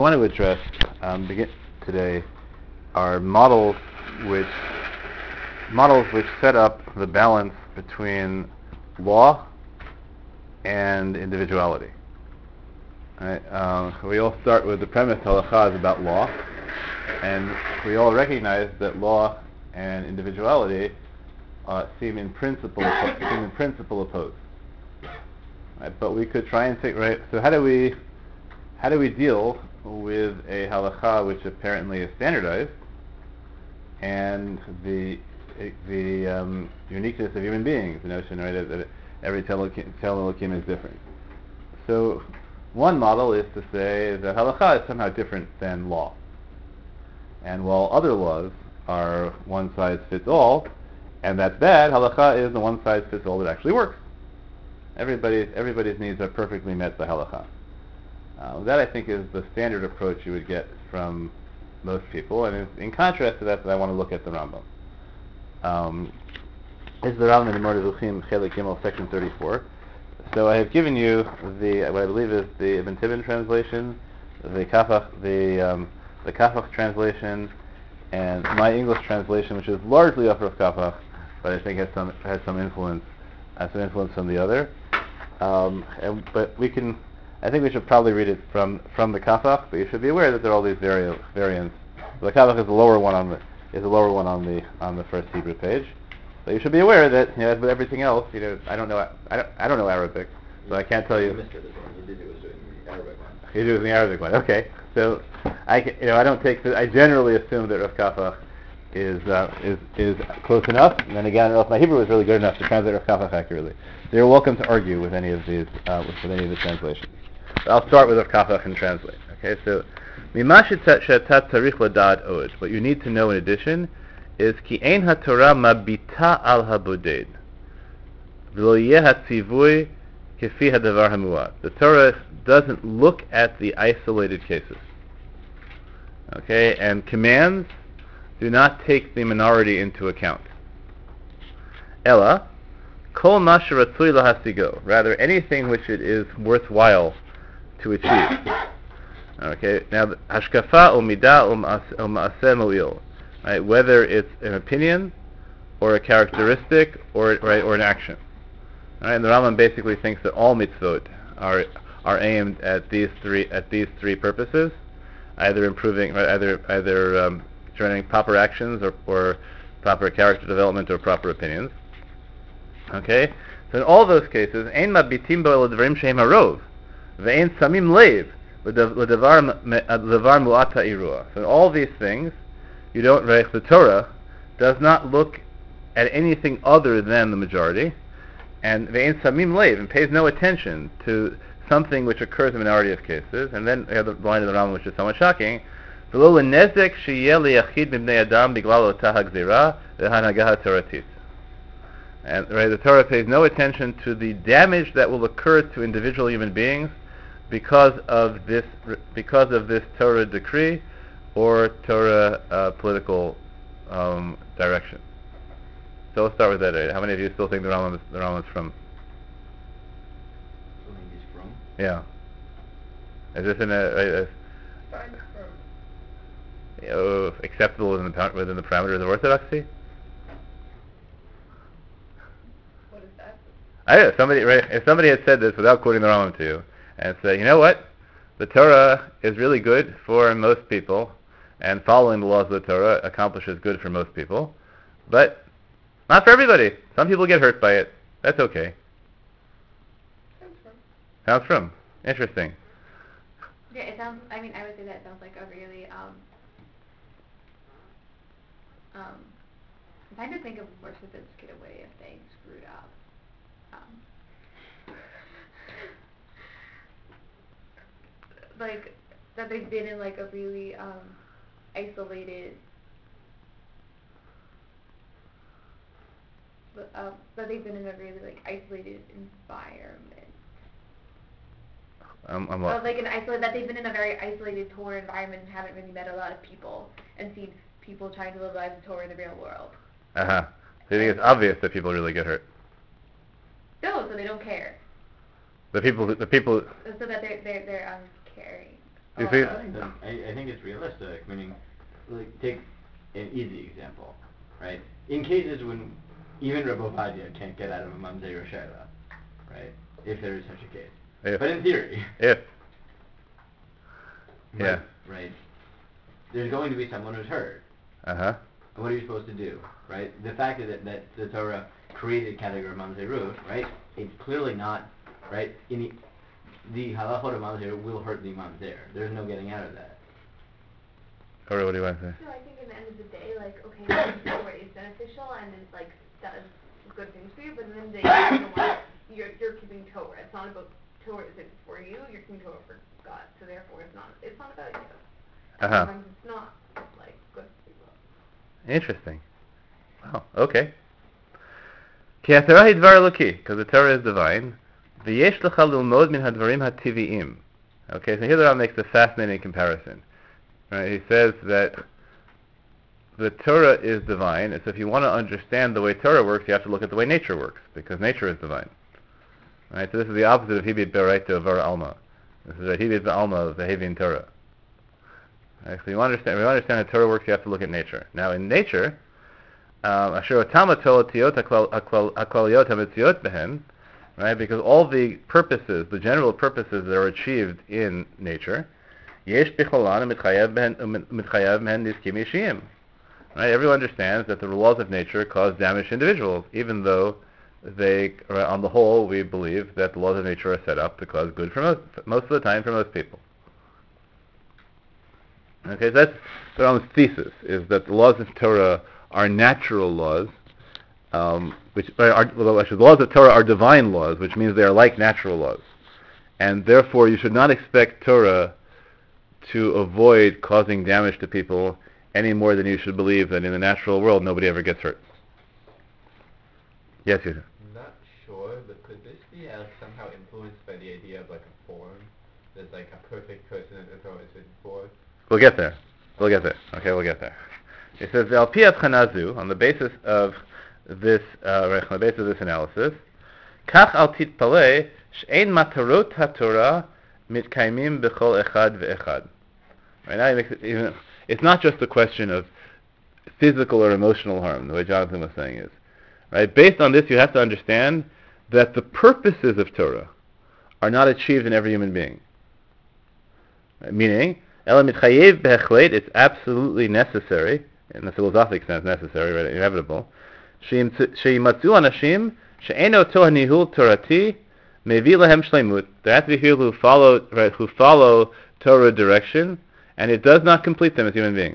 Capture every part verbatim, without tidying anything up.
I want to address um, begin today are models which models which set up the balance between law and individuality. Right? Um, we all start with the premise halakha is about law, and we all recognize that law and individuality uh, seem in principle seem in principle opposed. Right? But we could try and think right. So how do we how do we deal with a halakha which apparently is standardized and the the um, uniqueness of human beings, the notion right that, that every tel elokim is different. So one model is to say that halakha is somehow different than law, and while other laws are one size fits all, and that's bad, halakha is the one size fits all that actually works. Everybody's everybody's needs are perfectly met by halakha. Uh, that I think is the standard approach you would get from most people, and in, in contrast to that, I want to look at the Rambam. Um, this is the Rambam in the Moreh Nevuchim, Chelik Gimel, section thirty-four. So I have given you the what I believe is the Ibn Tibbon translation, the Kafach, the um, the Kafach translation, and my English translation, which is largely off of Kafach, but I think has some has some influence, has some influence from the other. Um, and, but we can. I think we should probably read it from, from the Kafach, but you should be aware that there are all these vari- variants. The Kafach is the lower one on the is the lower one on the on the first Hebrew page. But you should be aware that, you know, as with everything else, you know, I don't know I don't, I don't know Arabic, so I can't tell you. You missed it this one. You did it was the Arabic one. You do it in the Arabic one. Okay, so I can, you know I don't take the, I generally assume that Rav Kafach is uh, is is close enough, and then again, I don't know if my Hebrew is really good enough to translate Rav Kafach accurately. So you're welcome to argue with any of these uh, with, with any of the translations. I'll start with Rav Kafach and translate. Okay, so what you need to know in addition is ki ein haTorah mabita al haboded v'lo yeh hatzivui kefi hadavar hamuad. The Torah doesn't look at the isolated cases. Okay, and commands do not take the minority into account. Ella kol ma sheratzui lahasigo. Rather, anything which it is worthwhile to achieve. Okay, now hashkafa or midah or ma'aseh mo'il, right? Whether it's an opinion or a characteristic or right, or an action. Right? And the Rambam basically thinks that all mitzvot are are aimed at these three at these three purposes, either improving, right, either either um, turning proper actions or, or proper character development or proper opinions. Okay, so in all those cases, ein mabitim bo el dvarim shehem harov. Ve'en samim leiv l'davar mu'ata irua. So in all these things, you don't, the Torah does not look at anything other than the majority, and ve'en samim leiv, and pays no attention to something which occurs in a minority of cases. And then we have the line of the Rambam, which is somewhat shocking. V'lo l'nezek sheyeh liyachid mibnei adam biglal otah hagzira v'hanagah hatoratit. And right, the Torah pays no attention to the damage that will occur to individual human beings because of this because of this Torah decree or Torah uh, political um, direction. So let's start with that. Right? How many of you still think the Rambam is, the Rambam is from? Still think he's from? Yeah. Is this in a, a, a Fine, from. you know, acceptable within the within the parameters of orthodoxy? What is that? I don't know, somebody right, if somebody had said this without quoting the Rambam to you, and say, you know what, the Torah is really good for most people, and following the laws of the Torah accomplishes good for most people, but not for everybody. Some people get hurt by it. That's okay. Sounds fun. Sounds from. Interesting. Yeah, it sounds, I mean, I would say that sounds like a really, um, um, I'm trying to think of a more sophisticated way of saying screwed up. Um, like, that they've been in, like, a really, um, isolated, uh, that they've been in a really, like, isolated environment. I'm, I'm Or like an isolated, that they've been in a very isolated Torah environment and haven't really met a lot of people and seen people trying to live lives of Torah in the real world. Uh-huh. So you think it's obvious that people really get hurt? No, so they don't care. The people, the people, So that they're, they're, they're, um, caring. You Oh, see? I think, that, I, I think it's realistic, meaning, like, take an easy example, right? In cases when even Rabbi Ovadia can't get out of a mamzer or shaila, right? If there is such a case. If. But in theory. If. Right, Yeah. right. There's going to be someone who's hurt. Uh-huh. And what are you supposed to do, right? The fact that, that the Torah created category of mamzerut, right? It's clearly not, right? In the, the halachot of mamzer will hurt the mamzer. There's no getting out of that. Or what do you want to say? No, I think in the end of the day, like, okay, Torah is beneficial and it, like, does good things for you, but in the end of the day, you're, the one, you're, you're keeping Torah. It's not about Torah is it for you, you're keeping Torah for God, so therefore it's not, it's not about you. And Uh-huh. sometimes it's not, like, good for people. Interesting. Wow. Okay. Ki ha-Torah hi dvar Eloki, because the Torah is divine. V'yesh lecha lilmod min hadvarim hativi'im. Okay, so here the Rambam makes a fascinating comparison. Right? He says that the Torah is divine, and so if you want to understand the way Torah works, you have to look at the way nature works, because nature is divine. Right? So this is the opposite of hibit be'oraita of vara alma. This is a hibit be'alma of the Hevian Torah. Right? So you understand, if you understand how Torah works, you have to look at nature. Now, in nature, asher otama tolotiyot haklaliyot hametziot behen, right? Because all the purposes, the general purposes that are achieved in nature, yesh bicholan mitchayav behen niskim yishiyim. Right? Everyone understands that the laws of nature cause damage to individuals, even though they, on the whole, we believe that the laws of nature are set up to cause good for most, most of the time for most people. Okay, so that's the Rambam's thesis, is that the laws of Torah are natural laws, um, which are, well, actually, the laws of Torah are divine laws, which means they are like natural laws. And therefore, you should not expect Torah to avoid causing damage to people any more than you should believe that in the natural world nobody ever gets hurt. Yes, you do. I'm not sure, but could this be uh, somehow influenced by the idea of like a form? There's like a perfect person that the Torah is written for. We'll get there. We'll get there. Okay, we'll get there. It says, "Al pi avchana, on the basis of this, uh, on the basis of this analysis, kach al titpaleh she'ein matarot haTorah mitkaimim b'chol echad ve'echad." Right now, he makes it even. It's not just a question of physical or emotional harm, the way Jonathan was saying is. Right? Based on this, you have to understand that the purposes of Torah are not achieved in every human being. Right? Meaning, Ela mitchayev behechlet, it's absolutely necessary, in the philosophic sense necessary, right, inevitable, sheyimatzu anashim she'eno toh nihul torati mevi lahem shleimut. There have to be people who follow, right, who follow Torah direction, and it does not complete them as human beings.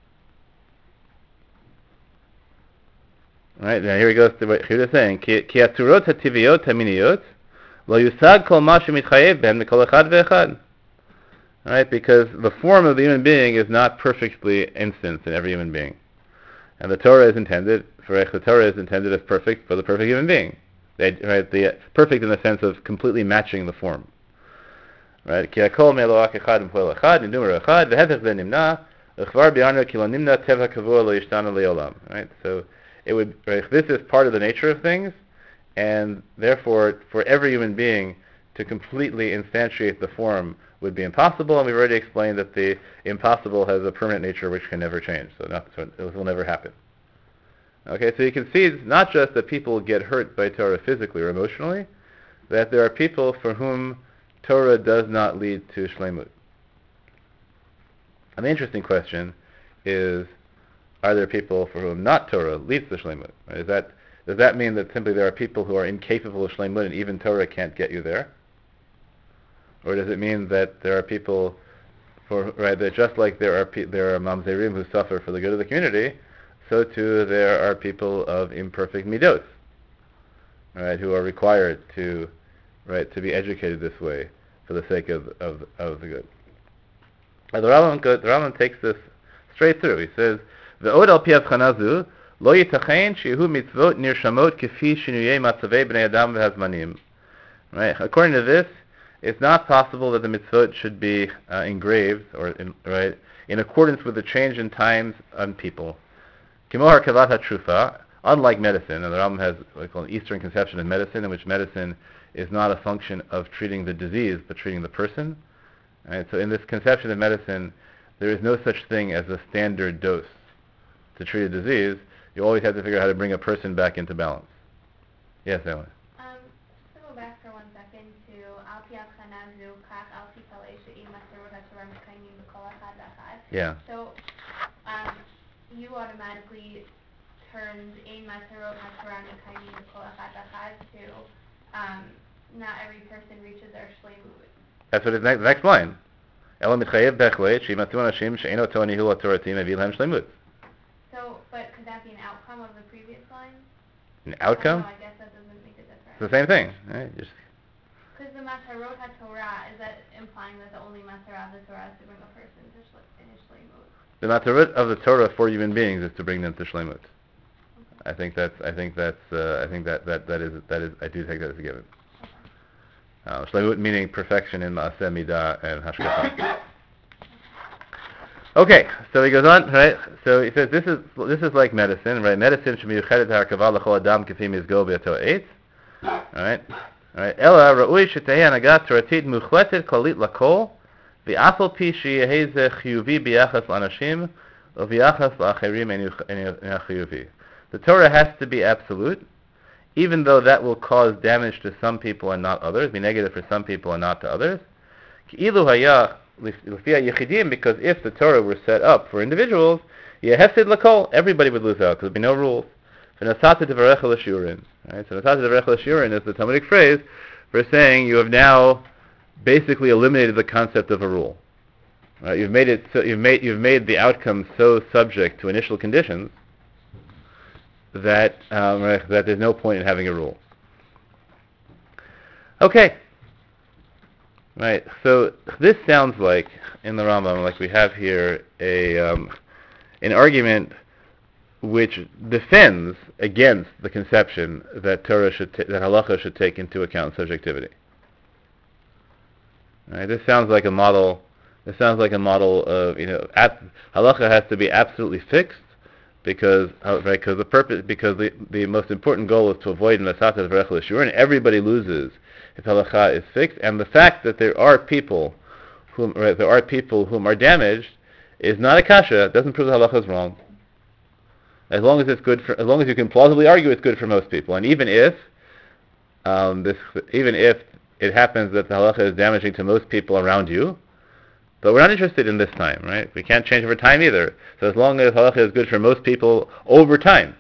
Right, now here he goes to what Yehuda is saying. Ki haturot hativiyot haminiyot lo yusag kol ma shemitchayev ben mikol echad ve'echad. Right, because the form of the human being is not perfectly instanced in every human being. And the Torah is intended, for the Torah is intended as perfect for the perfect human being. They, right, the, perfect in the sense of completely matching the form. Right, ki hakol me'eloach echad v'poel echad, nidumer echad, v'hefech ze nimna, v'chvar b'yanu ki lo nimna teva kavua lo yishtana le'olam. Right, so it would, right, this is part of the nature of things, and therefore, for every human being to completely instantiate the form would be impossible, and we've already explained that the impossible has a permanent nature which can never change, so, not, so it will never happen. Okay, so you can see it's not just that people get hurt by Torah physically or emotionally, that there are people for whom Torah does not lead to shleimut. And the interesting question is, are there people for whom not Torah leads to shleimut? Right? Is that, does that mean that simply there are people who are incapable of shleimut and even Torah can't get you there? Or does it mean that there are people, for right, that just like there are pe- there are mamzerim who suffer for the good of the community, so too there are people of imperfect midot, right, who are required to, right, to be educated this way for the sake of of, of the good. And the Rambam the Rambam takes this straight through. He says, "Ve'od al pi avchana zu lo yitachen shehu mitzvot nirshamot kefi shinuyei matzavei bnei adam v'hazmanim." Right, according to this, it's not possible that the mitzvot should be uh, engraved or in, right in accordance with the change in times and people. Kimohar kavat hatrufa, unlike medicine, and the Rambam has what we call an Eastern conception of medicine, in which medicine is not a function of treating the disease but treating the person. Right? So in this conception of medicine, there is no such thing as a standard dose to treat a disease. You always have to figure out how to bring a person back into balance. Yes, Ellen. Um, just to go back for one second to Al Pi Abchana Zu Kach Al Pi Palei She'im Maserot HaTorah Mekayim B'Kol Echad V'Echad. Yeah. So, um, you automatically turned Ein Maserot HaTorah Mekayim B'Kol Echad V'Echad to um, not every person reaches their shleimut. That's what it's next, next line. Ela mitchayev bechlet she'imatu anashim she'eno to nihul hatorati mevi lahem shleimut. So, but could that be an outcome of the previous line? An I don't outcome? know, I guess that doesn't make a difference. It's the same thing. Right? Just Because the Maserot HaTorah, is that implying that the only Maserah of the Torah is to bring a person to shli- in his shleimut? the matarut of the Torah for human beings is to bring them to shleimut. I think that's. I think that's. Uh, I think that, that that is that is. I do take that as a given. Uh, shleimut meaning perfection in maaseh midah and hashgacha. Okay, so he goes on, right? So he says this is this is like medicine, right? Medicine should be yuchedet harakava l'chol adam k'fi mizgo b'yato eitz. All right, all right. Ella ra'ui shetehei hanagat toratit muchletet klalit lakol v'afal pi sheyehei ze chiyuvi b'yachas l'anashim u'v'yachas l'acherim en chiyuvi. The Torah has to be absolute, even though that will cause damage to some people and not others, be negative for some people and not to others. Ki'ilu hayah because if the Torah were set up for individuals, yehefsid lakol, everybody would lose out because there'd be no rules. V'nasata devarecha l'shiurin. Right? So nasata devarecha l'shiurin is the Talmudic phrase for saying you have now basically eliminated the concept of a rule. Right? You've made it so you've made you've made the outcome so subject to initial conditions that um, right, that there's no point in having a rule. Okay. Right, so this sounds like, in the Rambam, like we have here a um, an argument which defends against the conception that Torah should ta- that halacha should take into account subjectivity. Right, this sounds like a model. This sounds like a model of you know ab- halacha has to be absolutely fixed because uh, right because the purpose because the the most important goal is to avoid nasata v'rech l'shur, and everybody loses if halacha is fixed, and the fact that there are people whom right, there are people whom are damaged is not a kasha. It doesn't prove that halacha is wrong. As long as it's good for, as long as you can plausibly argue it's good for most people, and even if um, this, even if it happens that the halacha is damaging to most people around you, but we're not interested in this time, right? We can't change over time either. So as long as halacha is good for most people over time,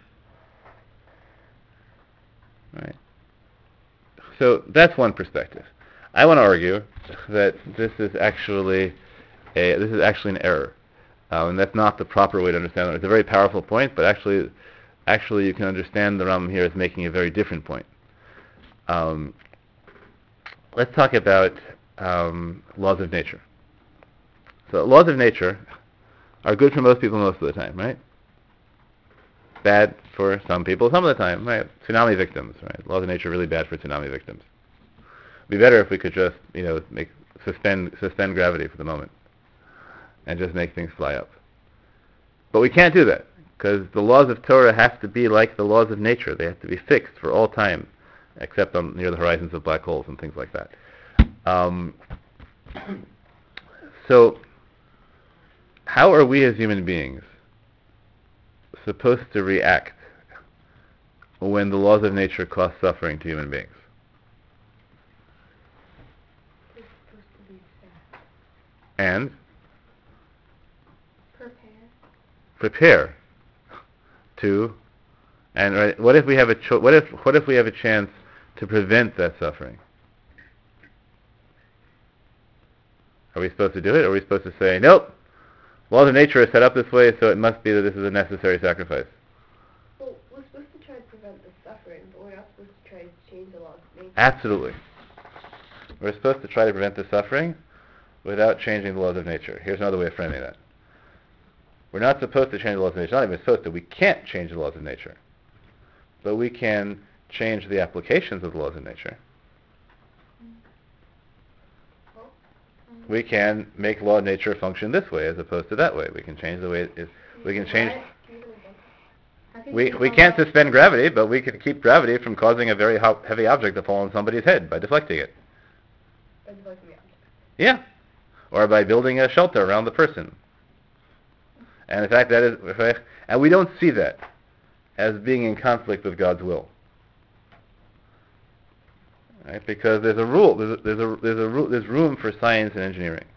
right? So that's one perspective. I want to argue that this is actually a this is actually an error, uh, and that's not the proper way to understand it. It's a very powerful point, but actually, actually you can understand the Rambam here as making a very different point. Um, let's talk about um, laws of nature. So laws of nature are good for most people most of the time, right? Bad for some people some of the time, right? Tsunami victims, right? Laws of nature are really bad for tsunami victims. It'd be better if we could just, you know, make suspend suspend gravity for the moment and just make things fly up. But we can't do that because the laws of Torah have to be like the laws of nature. They have to be fixed for all time, except on near the horizons of black holes and things like that. Um, so, how are we as human beings supposed to react when the laws of nature cause suffering to human beings? We're supposed to be sad. And Prepare. prepare to, and right, what if we have a cho- what if what if we have a chance to prevent that suffering? Are we supposed to do it, or are we supposed to say, nope, laws of nature are set up this way, so it must be that this is a necessary sacrifice? Well, we're supposed to try to prevent the suffering, but we're not supposed to try to change the laws of nature. Absolutely. We're supposed to try to prevent the suffering without changing the laws of nature. Here's another way of framing that. We're not supposed to change the laws of nature. Not even supposed to. We can't change the laws of nature. But we can change the applications of the laws of nature. We can make law of nature function this way as opposed to that way. We can change the way it is. We can change. We we can't suspend gravity, but we can keep gravity from causing a very ho- heavy object to fall on somebody's head by deflecting it. By deflecting the object. Yeah. or by building a shelter around the person. And in fact, that is, and we don't see that as being in conflict with God's will, right? Because there's a rule, there's a, there's a, there's a ru- there's room for science and engineering.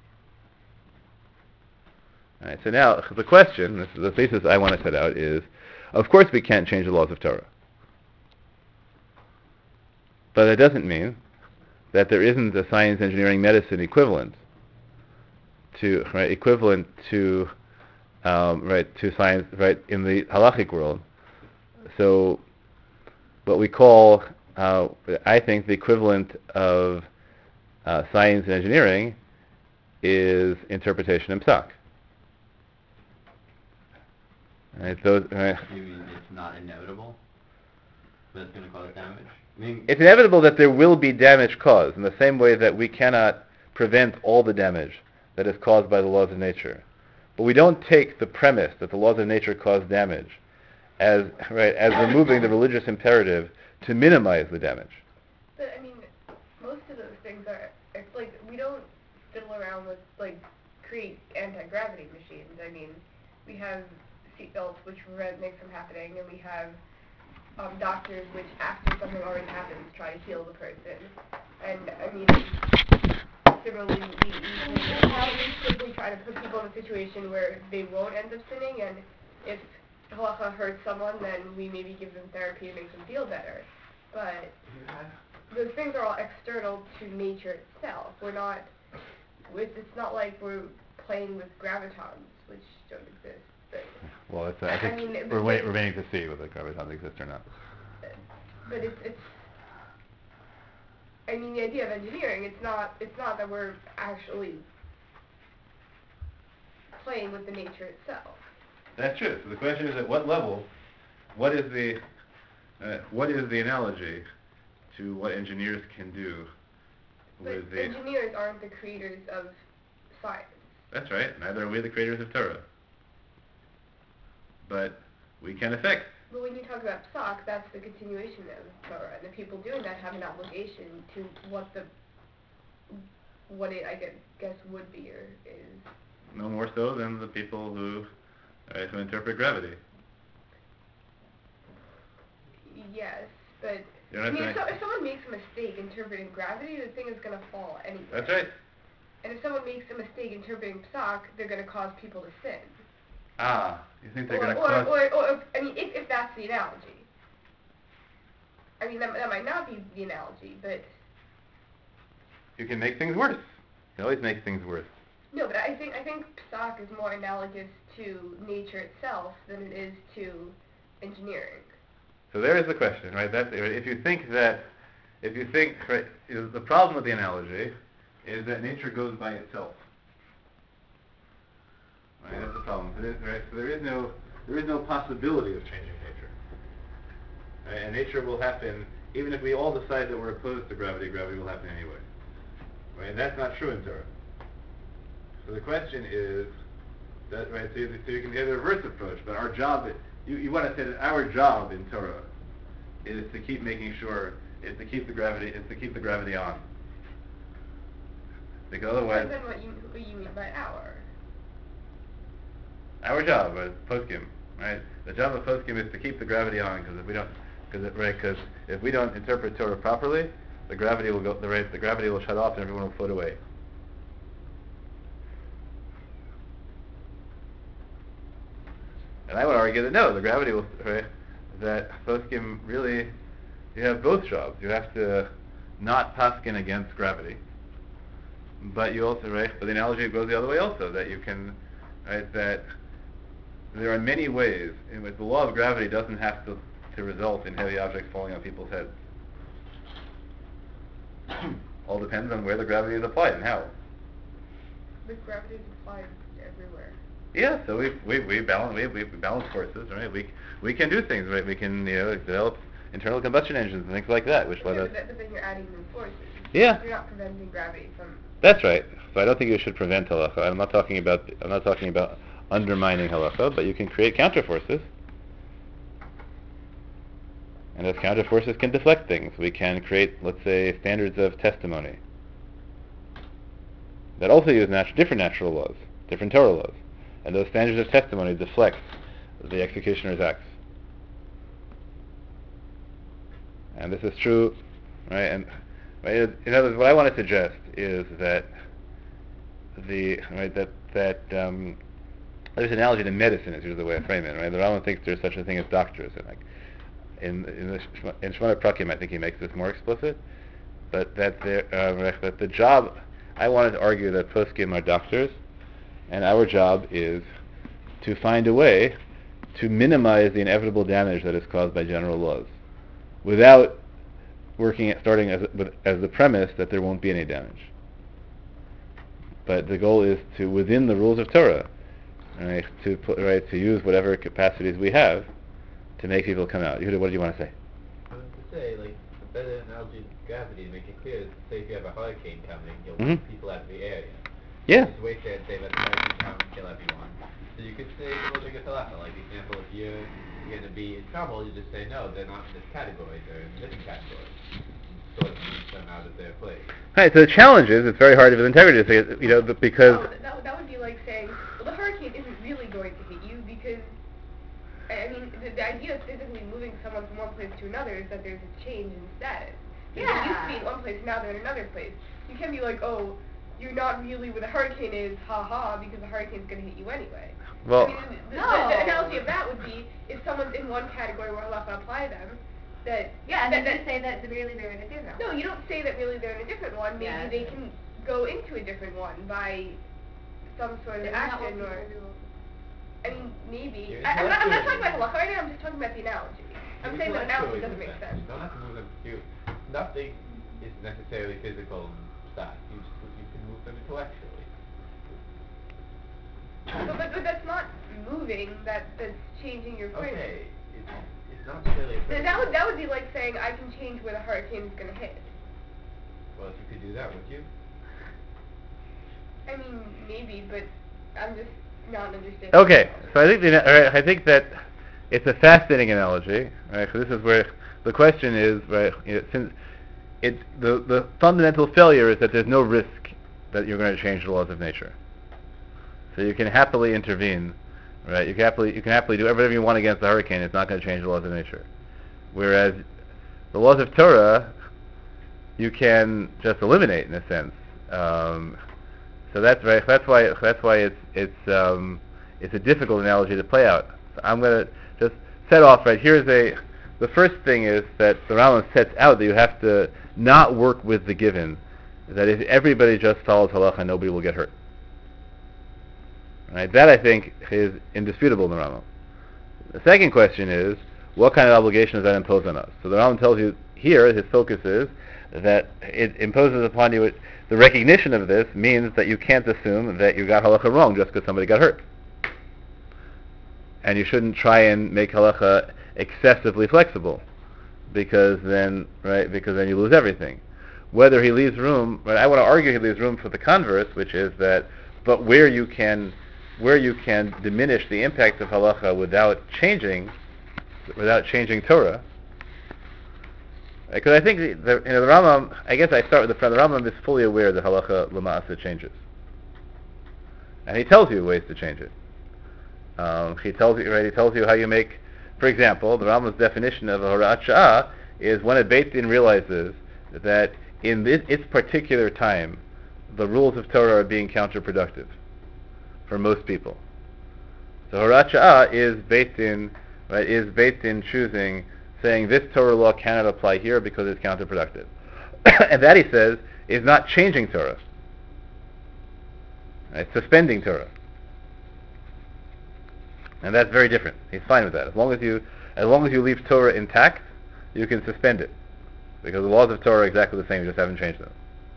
All right, so now the question, this is the thesis I want to set out is, of course we can't change the laws of Torah, but it doesn't mean that there isn't a science, engineering, medicine equivalent to right equivalent to um, right to science right in the halachic world. So what we call, uh, I think, the equivalent of uh, science and engineering is interpretation and psak. Right, those, right. You mean it's not inevitable? That's going to cause damage? I mean, It's inevitable that there will be damage caused in the same way that we cannot prevent all the damage that is caused by the laws of nature. But we don't take the premise that the laws of nature cause damage as right as removing the religious imperative to minimize the damage. But I mean, most of those things are, it's like, we don't fiddle around with, like, create anti-gravity machines. I mean, we have seatbelts which prevent things from happening, and we have um, doctors which, after something already happens, try to heal the person. And, I mean, similarly, we, we, we simply try to put people in a situation where they won't end up sinning, and if halacha hurts someone, then we maybe give them therapy to make them feel better. But those things are all external to nature itself. We're not, it's it's not like we're playing with gravitons, which don't exist. But, Well, it's, uh, I think I mean, we're but- wait, remaining to see whether gravitons exist or not. but it's, it's, I mean, the idea of engineering, it's not, it's not that we're actually playing with the nature itself. That's true. So the question is, at what level, what is the, uh, what is the analogy to what engineers can do But with the? engineers aren't the creators of science. That's right. Neither are we the creators of Torah. But we can affect. But when you talk about psak, that's the continuation of Torah, and the people doing that have an obligation to what the, what it, I gue- guess, would be or is. No more so than the people who, uh, who interpret gravity. Yes, but You're I not mean, if, saying- so, if someone makes a mistake interpreting gravity, the thing is going to fall anyway. That's right. And if someone makes a mistake interpreting psak, they're going to cause people to sin. Ah, you think they're or, going to or, cause? or, or, I mean, if, if that's the analogy. I mean, that, that might not be the analogy, but You can make things worse. You can always make things worse. no, but I think I think psak is more analogous to nature itself than it is to engineering. So there is the question, right? That if you think that, if you think, right, is the problem with the analogy is that nature goes by itself. Right, that's the problem. It is, right? So there is no, there is no possibility of changing nature. Right? And nature will happen, even if we all decide that we're opposed to gravity, gravity will happen anyway. Right? And that's not true in Torah. So the question is, that, right, so you, so you can get a reverse approach, but our job, you, you want to say that our job in Torah is to keep making sure, is to keep the gravity, is to keep the gravity on. Because otherwise, Depends on what you what you mean by our. our job as poskim, right? The job of poskim is to keep the gravity on, because if we don't, because right, because if we don't interpret Torah properly, the gravity will go, the right, the gravity will shut off and everyone will float away. And I would argue that no, the gravity will, right, that poskim really, you have both jobs. You have to not paskin against gravity, but you also, right, but the analogy goes the other way also, that you can, right, that there are many ways in which the law of gravity doesn't have to, to result in heavy objects falling on people's heads. All depends on where the gravity is applied and how. But gravity is applied everywhere. Yeah, so we we we balance we we balance forces, right? We we can do things, right? We can, you know, develop internal combustion engines and things like that, which let Yeah, us. but, that, but then you're adding new forces. Yeah. You're not preventing gravity from. That's right. So I don't think you should prevent halacha. I'm not talking about I'm not talking about undermining halacha, but you can create counterforces. And those counterforces can deflect things. We can create, let's say, standards of testimony. that also use nat- different natural laws, different Torah laws, and those standards of testimony deflect the executioner's acts. And this is true, right? And right, in other words, what I want to suggest is that the right that that um, there's an analogy to medicine is usually the way I frame it, right? The Rambam thinks there's such a thing as doctors, and like in in, the, Shema- in Shemona Prakim, I think he makes this more explicit, but that there uh, that the job I wanted to argue that poskim are doctors, and our job is to find a way to minimize the inevitable damage that is caused by general laws, without working at starting as with, as the premise that there won't be any damage. But the goal is to, within the rules of Torah, right, to put, right, to use whatever capacities we have to make people come out. Yehuda, what do you want to say? I want to say, like, a better analogy to gravity to make it clear is, say if you have a hurricane coming, you'll Mhm. push people out of the area. Yeah. Just wait there and say, let the hurricane come and kill everyone. So you could say a little bit halacha, like, for example, if you're going to be in trouble, you just say, no, they're not in this category, they're in this category. Sort of move them out of their place. Right. So the challenge is it's very hard with integrity to say, you know, but because No, that, would- that would be like saying, well, the hurricane isn't really going to hit you because, I I mean, the, the idea of physically moving someone from one place to another is that there's a change in status. If They used to be in one place, now they're in another place. You can't be like, oh, you're not really where the hurricane is, ha ha, because the hurricane's going to hit you anyway. well, I mean, the, No. the, the analogy of that would be if someone's in one category where halacha apply them, that Yeah, and that, then that, you say that really they're in a different no, one. you don't say that really they're in a different one. Maybe Yeah. they can go into a different one by some sort of Isn't that what action or. people do? I mean, maybe. You're I, I'm, not, I'm not talking intellectually- about halacha right now. I'm just talking about the analogy. I'm saying the analogy doesn't make sense. You don't have to move them. You, nothing is necessarily physical stuff. You, just, you can move them intellectually. But, but, but that's not moving. That that's changing your frame. Okay, it's, it's not necessarily a Th- physical. That would that would be like saying I can change where the hurricane's gonna hit. Well, if you could do that, would you? I mean, maybe, but I'm just not understanding. okay. So I think the, all right, I think that it's a fascinating analogy, right? So this is where the question is, right? You know, since it the the fundamental failure is that there's no risk that you're going to change the laws of nature. So you can happily intervene, right? You can happily you can happily do whatever you want against the hurricane. It's not going to change the laws of nature. Whereas the laws of Torah, you can just eliminate in a sense. Um, so that's right. That's why that's why it's it's um, it's a difficult analogy to play out. So I'm going to just set off right. Here's a the first thing is that the Rambam sets out that you have to not work with the given. That if everybody just follows halacha, nobody will get hurt. Right? That, I think, is indisputable in the Rambam. The second question is, what kind of obligation does that impose on us? So the Rambam tells you here, his focus is that it imposes upon you, the recognition of this means that you can't assume that you got halacha wrong just because somebody got hurt. And you shouldn't try and make halacha excessively flexible, because then, right, because then you lose everything. Whether he leaves room, but I want to argue he leaves room for the converse, which is that, but where you can where you can diminish the impact of halacha without changing, without changing Torah. Because I think the, the, you know, the Rambam, I guess I start with the front. The Rambam is fully aware that halacha l'ma'aseh changes, and he tells you ways to change it. Um, he tells you, right? He tells you how you make, for example, the Rambam's definition of a horat sha'ah is when a Beit Din realizes that in this, its particular time, the rules of Torah are being counterproductive for most people. So horat sha'ah is Beit Din, right? Is Beit Din choosing, saying this Torah law cannot apply here because it's counterproductive, and that, he says, is not changing Torah. It's suspending Torah, and that's very different. He's fine with that. As long as you, as long as you leave Torah intact, you can suspend it, because the laws of Torah are exactly the same. You just haven't changed them.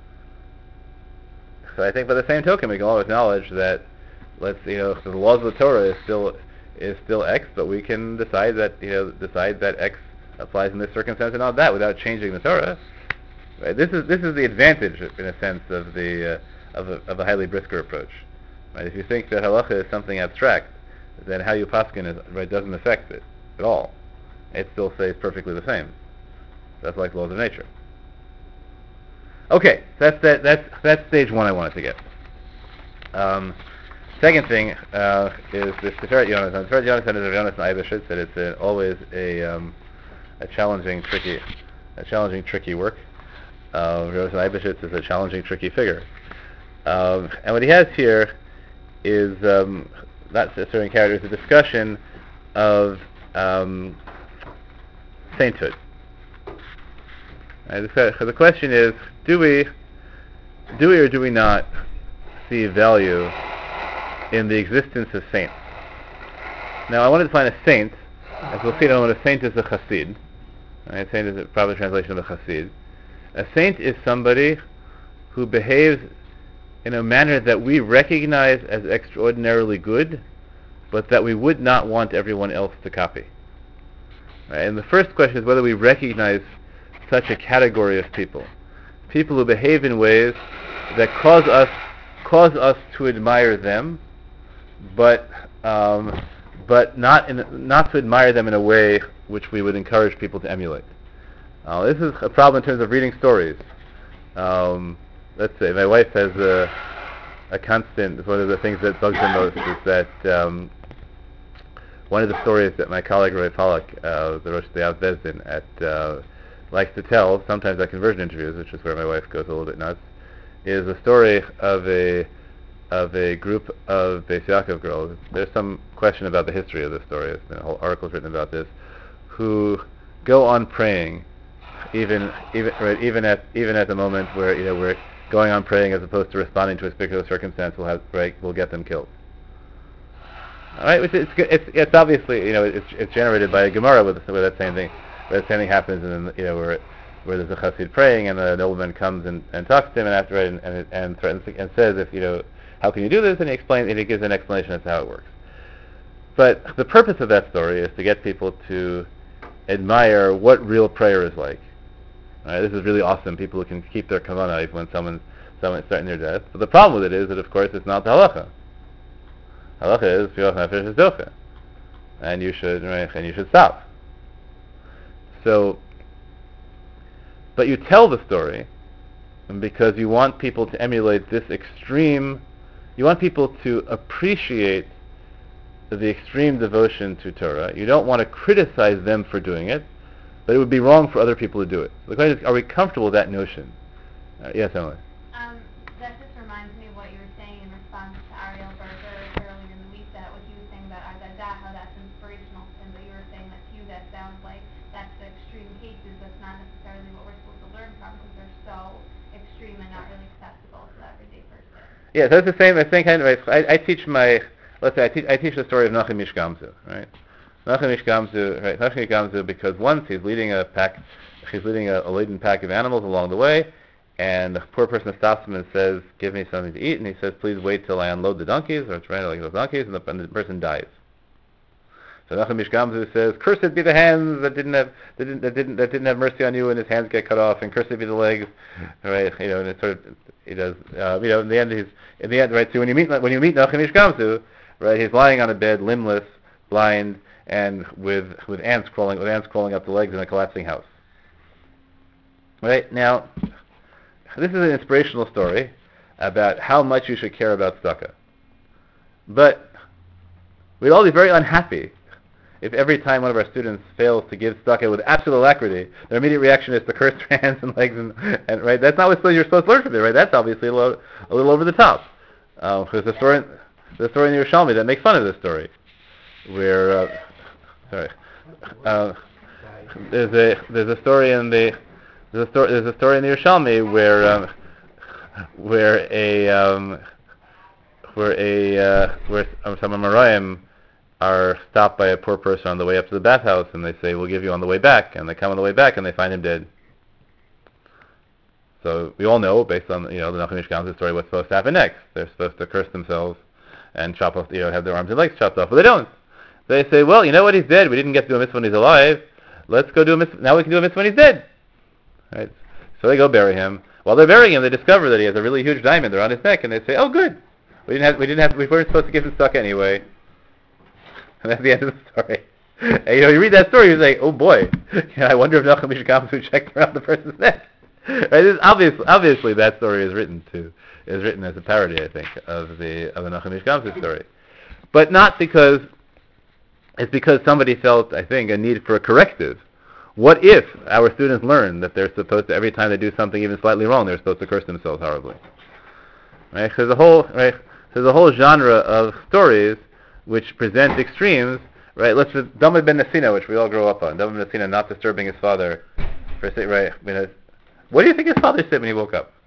So I think, by the same token, we can all acknowledge that, let's, you know, so the laws of the Torah is still is still X, but we can decide that, you know, decide that X applies in this circumstance and not that, without changing the Torah. Right? This is this is the advantage, in a sense, of the uh, of a of a highly brisker approach. Right? If you think that halacha is something abstract, then how you paskin is, right, doesn't affect it at all. It still stays perfectly the same. That's like laws of nature. Okay, that's that. That's that's stage one I wanted to get. Stage two Um, second thing uh, is the Tiferet Yonatan. Tiferet Yonatan is a Yonasan Eibeshitz, that it's a, always a um, a challenging, tricky, a challenging, tricky work. Uh, Yonasan Eibeshitz is a challenging, tricky figure. Um, and what he has here is um, not certain characters, a discussion of um, sainthood. Right, so the question is, do we, do we or do we not see value in the existence of saints? Now, I want to define a saint. As we'll see, what a saint is a chassid. Right? A saint is a proper translation of a chassid. A saint is somebody who behaves in a manner that we recognize as extraordinarily good, but that we would not want everyone else to copy. Right? And the first question is whether we recognize such a category of people. People who behave in ways that cause us cause us to admire them, but um, but not in not to admire them in a way which we would encourage people to emulate. Uh, this is a problem in terms of reading stories. Um, let's say my wife has a, a constant. One of the things that bugs her most is that um, one of the stories that my colleague Roy Pollack, uh, the Rosh Hashanah Bezdin, at uh, likes to tell, sometimes at conversion interviews, which is where my wife goes a little bit nuts, is a story of a of a group of Beis Yaakov girls. There's some question about the history of this story. There's been whole articles written about this, who go on praying, even even right, even at even at the moment where you know we're going on praying as opposed to responding to a particular circumstance will have right will get them killed. All right, which is it's it's obviously you know it's it's generated by a Gemara with where that same thing where that same thing happens and then you know where where there's a chassid praying and the nobleman comes and, and talks to him and after it and and, and threatens and says if you know how can you do this and he explains and he gives an explanation as to how it works. But the purpose of that story is to get people to admire what real prayer is like. All right, this is really awesome. People who can keep their kavanah even when someone's someone's threatening their death. But the problem with it is that of course it's not the halacha. Halacha is piyuch nefesh is docha, and you should right, and you should stop. So, but you tell the story because you want people to emulate this extreme. You want people to appreciate the extreme devotion to Torah. You don't want to criticize them for doing it, but it would be wrong for other people to do it. So the question is, are we comfortable with that notion? Uh, yes, Emily. Um, that just reminds me of what you were saying in response to Ariel Berger earlier in the week, that what you were saying about Agadah, how that's inspirational to him, but you were saying that to you that sounds like that's the extreme cases. That's not necessarily what we're supposed to learn from because they're so extreme and not really accessible to the everyday person. Yeah, so it's the same, the same kind of, I, I teach my, let's say I teach, I teach the story of Nachum Ish Gamzu, right? Nachum Ish Gamzu, right? Nachum Ish Gamzu, because once he's leading a pack, he's leading a, a laden pack of animals along the way, and the poor person stops him and says, give me something to eat, and he says, please wait till I unload the donkeys, or try to like those donkeys, and the, and the person dies. So Nachum Ish Gamzu says, cursed be the hands that didn't have that didn't, that didn't that didn't have mercy on you, and his hands get cut off, and cursed be the legs, right? You know, and it sort of he does. Uh, you know, in the end, he's in the end, right? So when you meet when you meet Nachum Ish Gamzu, right, he's lying on a bed, limbless, blind, and with with ants crawling with ants crawling up the legs in a collapsing house. Right now, this is an inspirational story about how much you should care about tzedakah. But we'd all be very unhappy if every time one of our students fails to give tzedakah with absolute alacrity, their immediate reaction is to curse their hands and legs, and, and right, that's not what you're supposed to learn from it, right? That's obviously a little, a little over the top. Uh, there's a story, the story in the Yerushalmi that makes fun of this story, where, uh, sorry, uh, there's a there's a story in the there's a story there's a story in the Yerushalmi where um, where a um, where a uh, where some Amoraim are stopped by a poor person on the way up to the bathhouse, and they say, we'll give you on the way back, and they come on the way back, and they find him dead. So we all know, based on you know the Nachum Ish Gamzu story, what's supposed to happen next. They're supposed to curse themselves and chop off, you know, have their arms and legs chopped off, but they don't. They say, well, you know what, he's dead. We didn't get to do a mitzvah when he's alive. Let's go do a mitzvah. Now we can do a mitzvah when he's dead. Right? So they go bury him. While they're burying him, they discover that he has a really huge diamond around his neck, and they say, oh, good. We didn't have, we didn't have, we weren't supposed to give him stuck anyway. And that's the end of the story. And, you know, you read that story, you say, oh boy, you know, I wonder if Nachum Ish Gamzu checked around the person's neck. Right? This, obviously, obviously, that story is written to, is written as a parody, I think, of the of the Nachum Ish Gamzu story. But not because, it's because somebody felt, I think, a need for a corrective. What if our students learn that they're supposed to, every time they do something even slightly wrong, they're supposed to curse themselves horribly? Right? So there's a whole, right? So there's a whole genre of stories which present extremes. Right? Let's Dama ben Nasina, which we all grow up on. Dama ben Nasina not disturbing his father. For right? I mean, what do you think his father said when he woke up?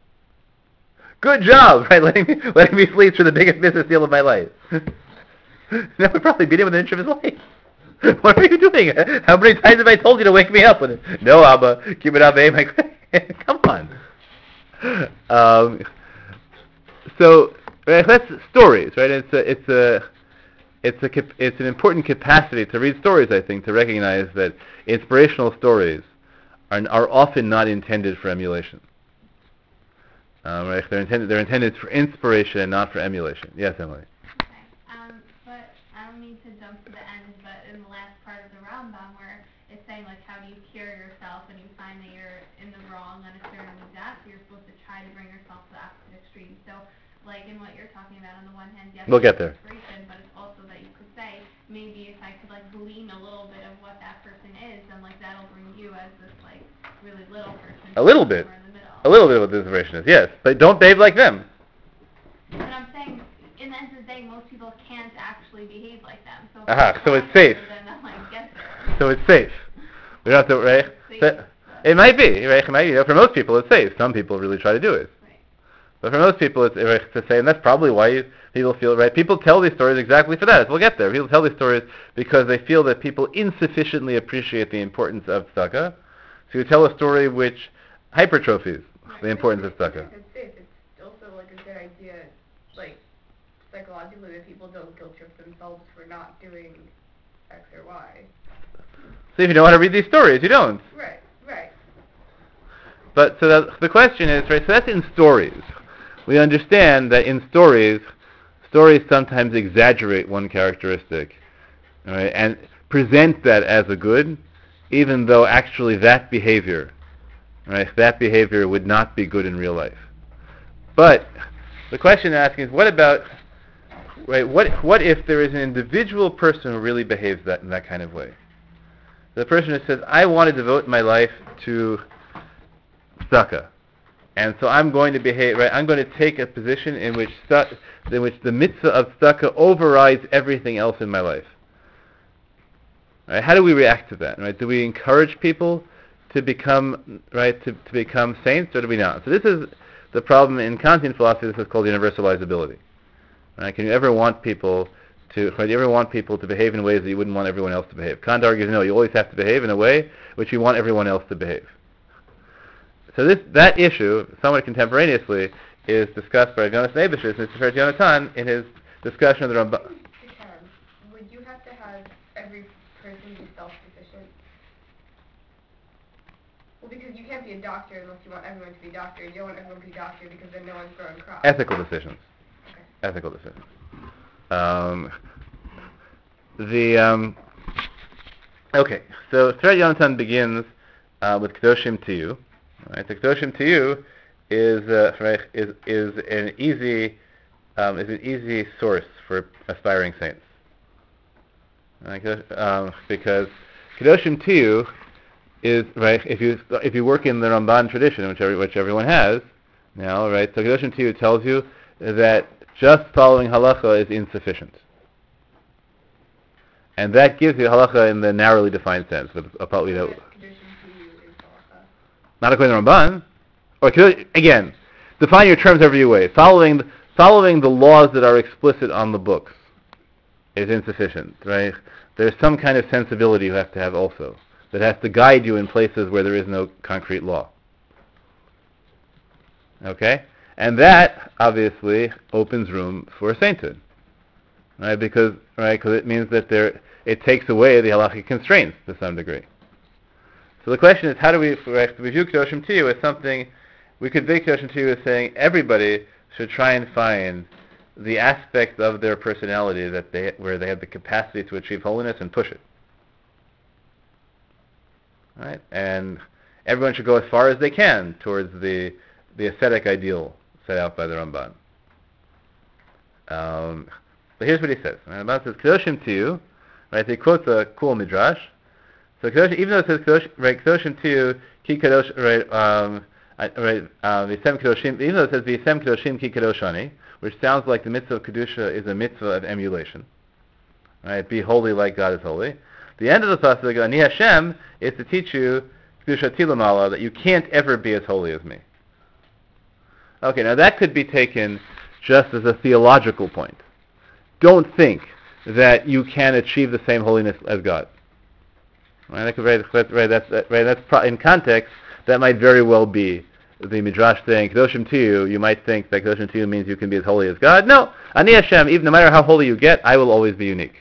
Good job, right? Letting me letting me sleep through the biggest business deal of my life. That would probably beat him with an inch of his life. What are you doing? How many times have I told you to wake me up? With it? No, Abba, keep it up, eh? Like, come on. Um, so right, that's stories, right? It's a, it's a, it's a, it's an important capacity to read stories. I think to recognize that inspirational stories are are often not intended for emulation. Um, right? They're intended they're intended for inspiration and not for emulation. Yes, Emily. Okay. Um, but I don't need to jump to the end, but in the last part of the Rambam where it's saying like how do you cure yourself and you find that you're in the wrong on a certain midat, so you're supposed to try to bring yourself to the opposite extreme. So like in what you're talking about, on the one hand, yes, we'll get there. Inspiration, but it's also that you could say maybe if I could like glean a little bit of what that person is, then like that'll bring you as this like really little person. A little bit. In the middle. A little bit of what the inspiration is, yes, but don't behave like them. But I'm saying, in the end of the day, most people can't actually behave like them. So, Aha, so it's safe. Then they'll, like, get there. So it's safe. We don't have to, right? Safe, So, it might be, right? It might be. You know, for most people, it's safe. Some people really try to do it. Right. But for most people, it's right, to say, and that's probably why you, people feel, right? People tell these stories exactly for that. We'll get there. People tell these stories because they feel that people insufficiently appreciate the importance of tzedakah. So you tell a story which hypertrophies the importance of tzedakah. It's safe. It's also like a good idea, like psychologically, that people don't guilt trip themselves for not doing X or Y. So if you don't want to read these stories, you don't. Right, right. But so that, the question is, right? So that's in stories. We understand that in stories, stories sometimes exaggerate one characteristic, right, and present that as a good, even though actually that behavior. Right, that behavior would not be good in real life. But the question asking is, what about, right? What what if there is an individual person who really behaves that in that kind of way? The person who says, "I want to devote my life to tzedakah, and so I'm going to behave. Right, I'm going to take a position in which stu- in which the mitzvah of tzedakah overrides everything else in my life." Right? How do we react to that? Right? Do we encourage people to become right to, to become saints, or do we not? So this is the problem in Kantian philosophy. This is called universalizability. Right? Can you ever want people to? Right, do you ever want people to behave in ways that you wouldn't want everyone else to behave? Kant argues no. You always have to behave in a way which you want everyone else to behave. So this that issue, somewhat contemporaneously, is discussed by Jonas Neibusher and Mister Jonathan in his discussion of the Rambam. Would you have to have every person be self-sufficient? Well, because you can't be a doctor unless you want everyone to be a doctor. You don't want everyone to be a doctor because then no one's growing crops. Ethical decisions. Okay. Ethical decisions. Um, the um, okay, so Tzeret Yonatan begins uh, with Kedoshim to you. Right? The Kedoshim to you is uh, right, is is an easy um, is an easy source for aspiring saints. Right? Um, because Kedoshim to you is right. If you if you work in the Ramban tradition, which every, which everyone has now, right? So Kedoshim to you tells you that just following halacha is insufficient, and that gives you halacha in the narrowly defined sense. With a, you know, not according to Ramban, or again, define your terms every way. Following following the laws that are explicit on the books is insufficient, right? There's some kind of sensibility you have to have also that has to guide you in places where there is no concrete law. Okay? And that, obviously, opens room for sainthood, right? Because, right, because it means that there, it takes away the halachic constraints to some degree. So the question is, how do we, right, we view Kedoshim to you as something, we could view Kedoshim to you as saying everybody should try and find the aspect of their personality that they, where they have the capacity to achieve holiness and push it. Right? And everyone should go as far as they can towards the the ascetic ideal, set out by the Ramban. Um, but here's what he says. The Ramban says, Kedoshim to you, right? He quotes a cool midrash. So Kedoshim, even though it says Kedoshim, right, Kedoshim to you, ki Kedosh, right, um, right, um, V'yisem Kedoshim, even though it says V'yisem Kedoshim ki Kedoshani, which sounds like the mitzvah of Kedusha is a mitzvah of emulation. Right? Be holy like God is holy. The end of the pasuk, Ani Hashem, is to teach you Kedusha Tilamala, that you can't ever be as holy as me. Okay, now that could be taken just as a theological point. Don't think that you can achieve the same holiness as God. Right? That could, right, right, that's, right, that's pro- in context, that might very well be the midrash saying Kedoshim to you. You might think that Kedoshim to you means you can be as holy as God. No, Ani Hashem, even no matter how holy you get, I will always be unique.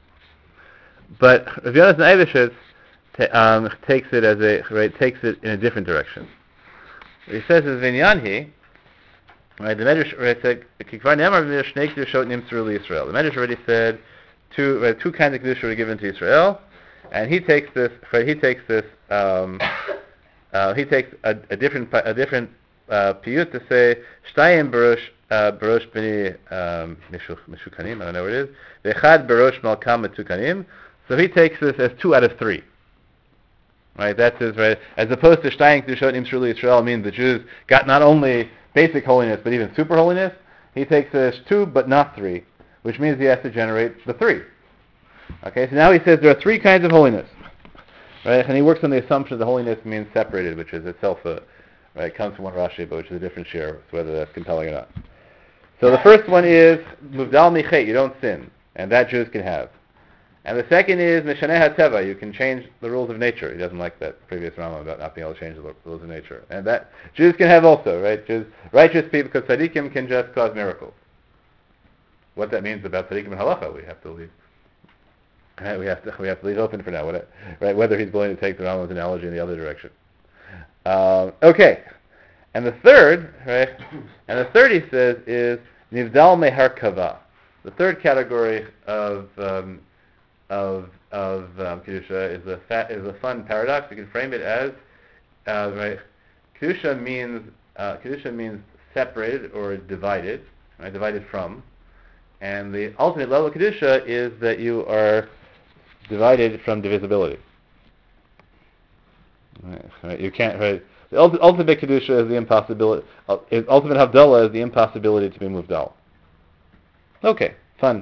But Rav Yonasan Eibeshitz t- um, takes it as a right takes it in a different direction. What he says is Vinyanhi. Right, the Medrash right, said Kikvar Nemar Shnei Kedushot Nimtzru Israel. The Medrash already said two right, two kinds of kedusha were given to Israel, and he takes this. Right, he takes this. Um, uh, he takes a, a different a different uh, piyut to say Shtayim Barosh Barosh B'ni Mishukanim. I don't know what it is. V'echad Barosh Malkam Metukanim. So he takes this as two out of three. Right, that's his right. As opposed to Shtayim Kedushot Nimtzru Israel means the Jews got not only basic holiness, but even super holiness. He takes this two, but not three, which means he has to generate the three. Okay, so now he says there are three kinds of holiness, right? And he works on the assumption that holiness means separated, which is itself a, right, comes from one Rashi, but which is a different share, so whether that's compelling or not. So the first one is Muvdal Michet, you don't sin, and that Jews can have. And the second is Mishaneh HaTeva, you can change the rules of nature. He doesn't like that previous Rambam about not being able to change the rules of nature. And that Jews can have also, right? Jews, righteous people, because tzaddikim can just cause miracles. What that means about tzaddikim and halacha, we have to leave. Right, we have to we have to leave open for now, right? Whether he's willing to take the Rambam's analogy in the other direction. Um, okay, and the third, right? And the third he says is Nivdal Mehar Kava. The third category of um, of of um, kedusha is a fa- is a fun paradox. You can frame it as uh, right. Kedusha means uh, kedusha means separated or divided, right? Divided from, and the ultimate level of kedusha is that you are divided from divisibility. Right, right. You can't. Right. The ulti- ultimate kedusha is the impossibility. Uh, is ultimate havdalah is the impossibility to be moved out. Okay, fun.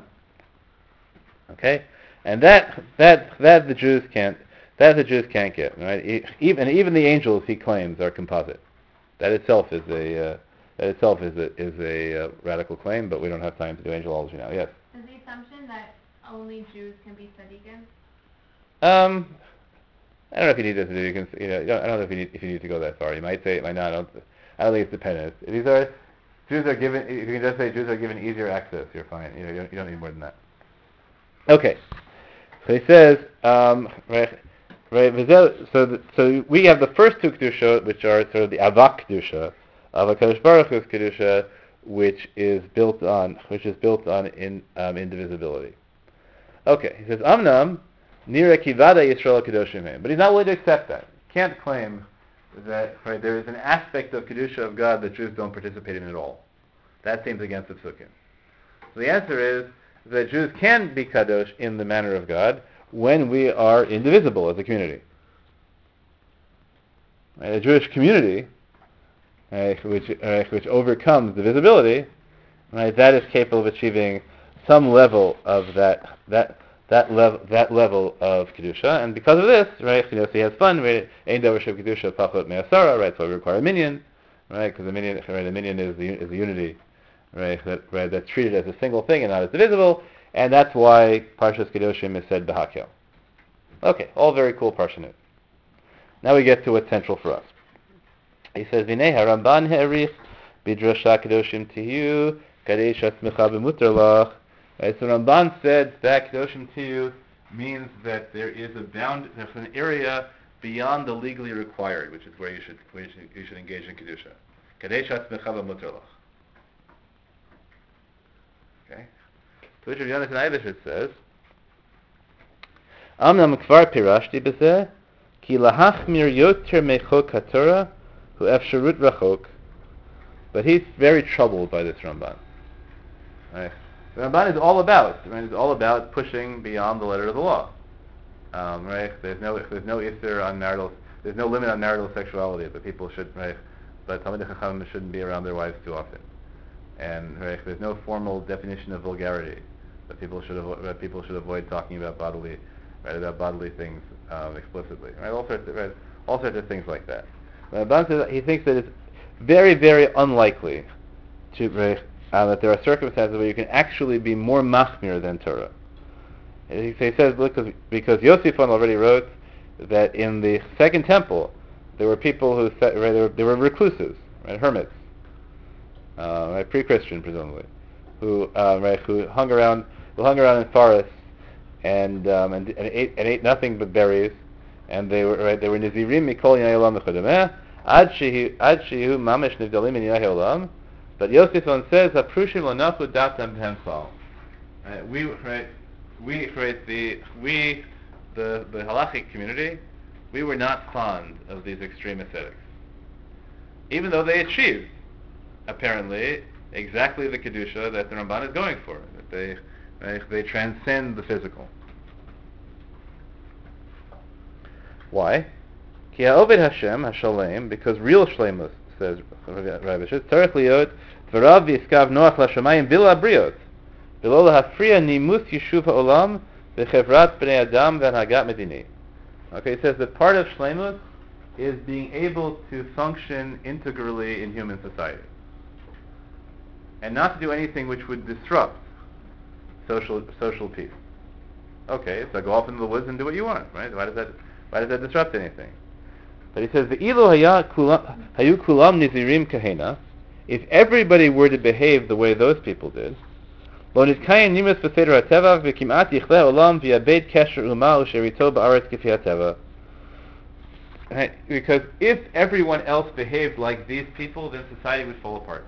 Okay. And that that that the Jews can't that the Jews can't get, right? Even even the angels, he claims, are composite. That itself is a uh, that itself is a is a uh, radical claim, but we don't have time to do angelology now. Yes. Is the assumption that only Jews can be tzaddikim? Um, I don't know if you need to do. You can, you know, I don't know if you need if you need to go that far. You might say it might not. I don't, I don't think it's dependent. These are Jews are given. If you can just say Jews are given easier access, you're fine. You know, you don't, you don't need more than that. Okay. So he says, um, right, right. So, the, so we have the first two kedusha, which are sort of the avak kedusha of HaKadosh Baruch Hu's kedusha, which is built on, which is built on in, um, indivisibility. Okay, he says, Amnam nira kivada Yisrael kedoshim heim, but he's not willing to accept that. He can't claim that right, there is an aspect of kedusha of God that Jews don't participate in at all. That seems against the psukim. So the answer is that Jews can be kadosh in the manner of God when we are indivisible as a community. Right? A Jewish community, right, which uh, which overcomes divisibility, right, that is capable of achieving some level of that that that level that level of kedusha, and because of this, right, you know, so he has fun. Right, ein davar shev kedusha pachot me'asara, right? So we require a minyan, right? Because the minyan, right, the minyan is the is the unity. Right, that, right, that's treated as a single thing and not as divisible, and that's why Parshas Kedoshim is said B'Hakel. Okay, all very cool parshanim. Now we get to what's central for us. He says, V'nei haRamban ha'arich b'drasha Kedoshim tiyu kadesh atzmecha b'mutar lach. Right, so Ramban said that Kedoshim tiyu means that there is a bound, there's an area beyond the legally required, which is where you should where you should, you should engage in kedusha. Kadesh atzmecha b'mutar lach. Okay. To which Rav Yonasan Eibeshitz says, Amnam kvar pirashti b'zeh, ki lahachmir yoter mechok haTorah hu efsharut rachok, but he's very troubled by this Ramban. Right? The Ramban is all about, right, it's all about pushing beyond the letter of the law. Um, right? There's no there's no issur on marital, there's no limit on marital sexuality, but people should, right? But Talmidei Chacham shouldn't be around their wives too often. And right, there's no formal definition of vulgarity, but people should avo- that people should avoid talking about bodily, right, about bodily things um, explicitly. Right? All sorts of right, all sorts of things like that. But Ramban says that he thinks that it's very, very unlikely to right, uh, that there are circumstances where you can actually be more machmir than Torah. He says because because Yosifon already wrote that in the Second Temple there were people who said, right, there, were, there were recluses, right, hermits, uh, right, pre-Christian presumably, who uh, right, who hung around who hung around in forests and um, and, and ate and ate nothing but berries, and they were right, they were nizirim mikol yinei olam v'chodemeh ad shehu ad shehu mamish nivdalim min yinei olam. But Yosifon says haprushim lo nachu datam b'hem klal. Right, we right. We, right, the we, the the halachic community, we were not fond of these extreme ascetics, even though they achieved, apparently, exactly the kedusha that the Ramban is going for. That they they, they transcend the physical. Why? Ki ha'oved Hashem hashalem, because real shleimus, says Rabbi Shitz, tzarich liot v'rav v'yiskav noach l'shamayim bila briot. Below hafriya nimus yishuv ha'olam v'chevrat b'nei adam v'hanhagat medini. Okay, it says that part of shleimus is being able to function integrally in human society, and not to do anything which would disrupt social social peace. Okay, so go off into the woods and do what you want, right? Why does that why does that disrupt anything? But he says the ilu hayu kulam nizirim kahena. If everybody were to behave the way those people did, lo nitkayim nimus b'seder hateva v'kimat yichleh olam v'yabed kesher uma u'sherito ba'aretz k'fi hateva. Right? Because if everyone else behaved like these people, then society would fall apart.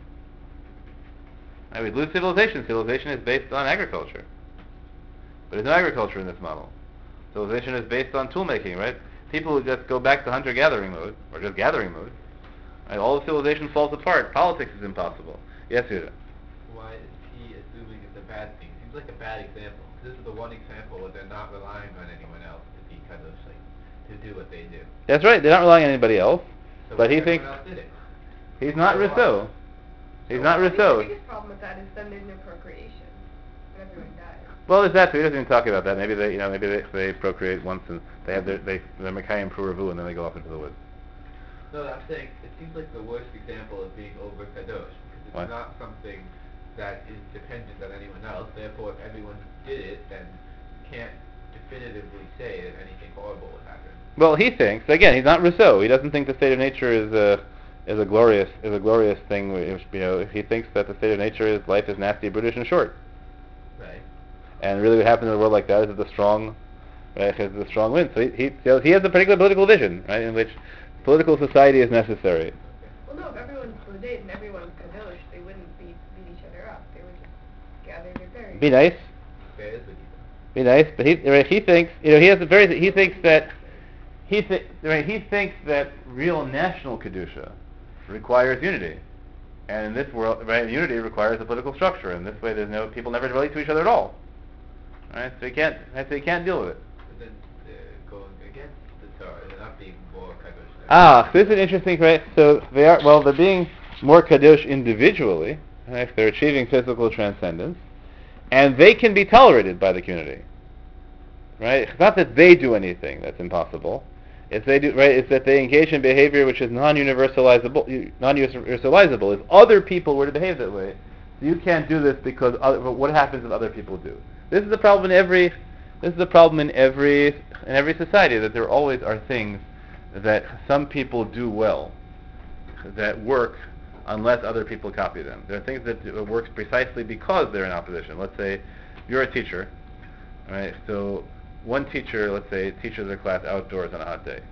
Right? We'd lose civilization. Civilization is based on agriculture, but there's no agriculture in this model. Civilization is based on tool making, right? People who just go back to hunter-gathering mode, or just gathering mode, right? All of civilization falls apart. Politics is impossible. Yes, Yuda? Why is he assuming it's a bad thing? Seems like a bad example. This is the one example where they're not relying on anyone else to be kind of like to do what they do. That's right. They're not relying on anybody else. So But he everyone thinks else did it. he's not So Rousseau. what? He's So not I think Rousseau. the biggest problem with that is then there's no procreation. When everyone dies. Well, there's that too. He doesn't even talk about that. Maybe they, you know, maybe they, they procreate once and they have their they their Mekayim Puravu and then they go off into the woods. No, I'm saying it seems like the worst example of being over kadosh because it's What? not something that is dependent on anyone else. Therefore, if everyone did it, then you can't definitively say that anything horrible would happen. Well, he thinks again. He's not Rousseau. He doesn't think the state of nature is a is a glorious is a glorious thing. Which, you know, he thinks that the state of nature is life is nasty, brutish, and short. Right. And really, what happens in a world like that is that the strong, right, is the strong win. So he he he has a particular political vision, right, in which political society is necessary. Well, no, if everyone's Budit and everyone's Kadosh, they wouldn't beat, beat each other up. They would just gather their berries. Be nice, That is what be nice. But he right, he thinks, you know, he has a very he thinks that he th- right, he thinks that real national kedusha requires unity, and in this world, right, unity requires a political structure. And this way, there's no people never relate to each other at all. Right, so he can't, right, so he can't deal with it. But then they're going against the Torah. They're not being more kadosh. Ah, this is an interesting, right? So they are, well, they're being more kadosh individually, right? They're achieving physical transcendence, and they can be tolerated by the community, right? It's not that they do anything that's impossible. It's they do, right? It's that they engage in behavior which is non-universalizable. Non-universalizable. If other people were to behave that way, so you can't do this because other, what happens if other people do? This is the problem in every. This is the problem in every in every society, that there always are things that some people do well, that work unless other people copy them. There are things that work precisely because they're in opposition. Let's say you're a teacher, right? So one teacher, let's say, teaches their class outdoors on a hot day.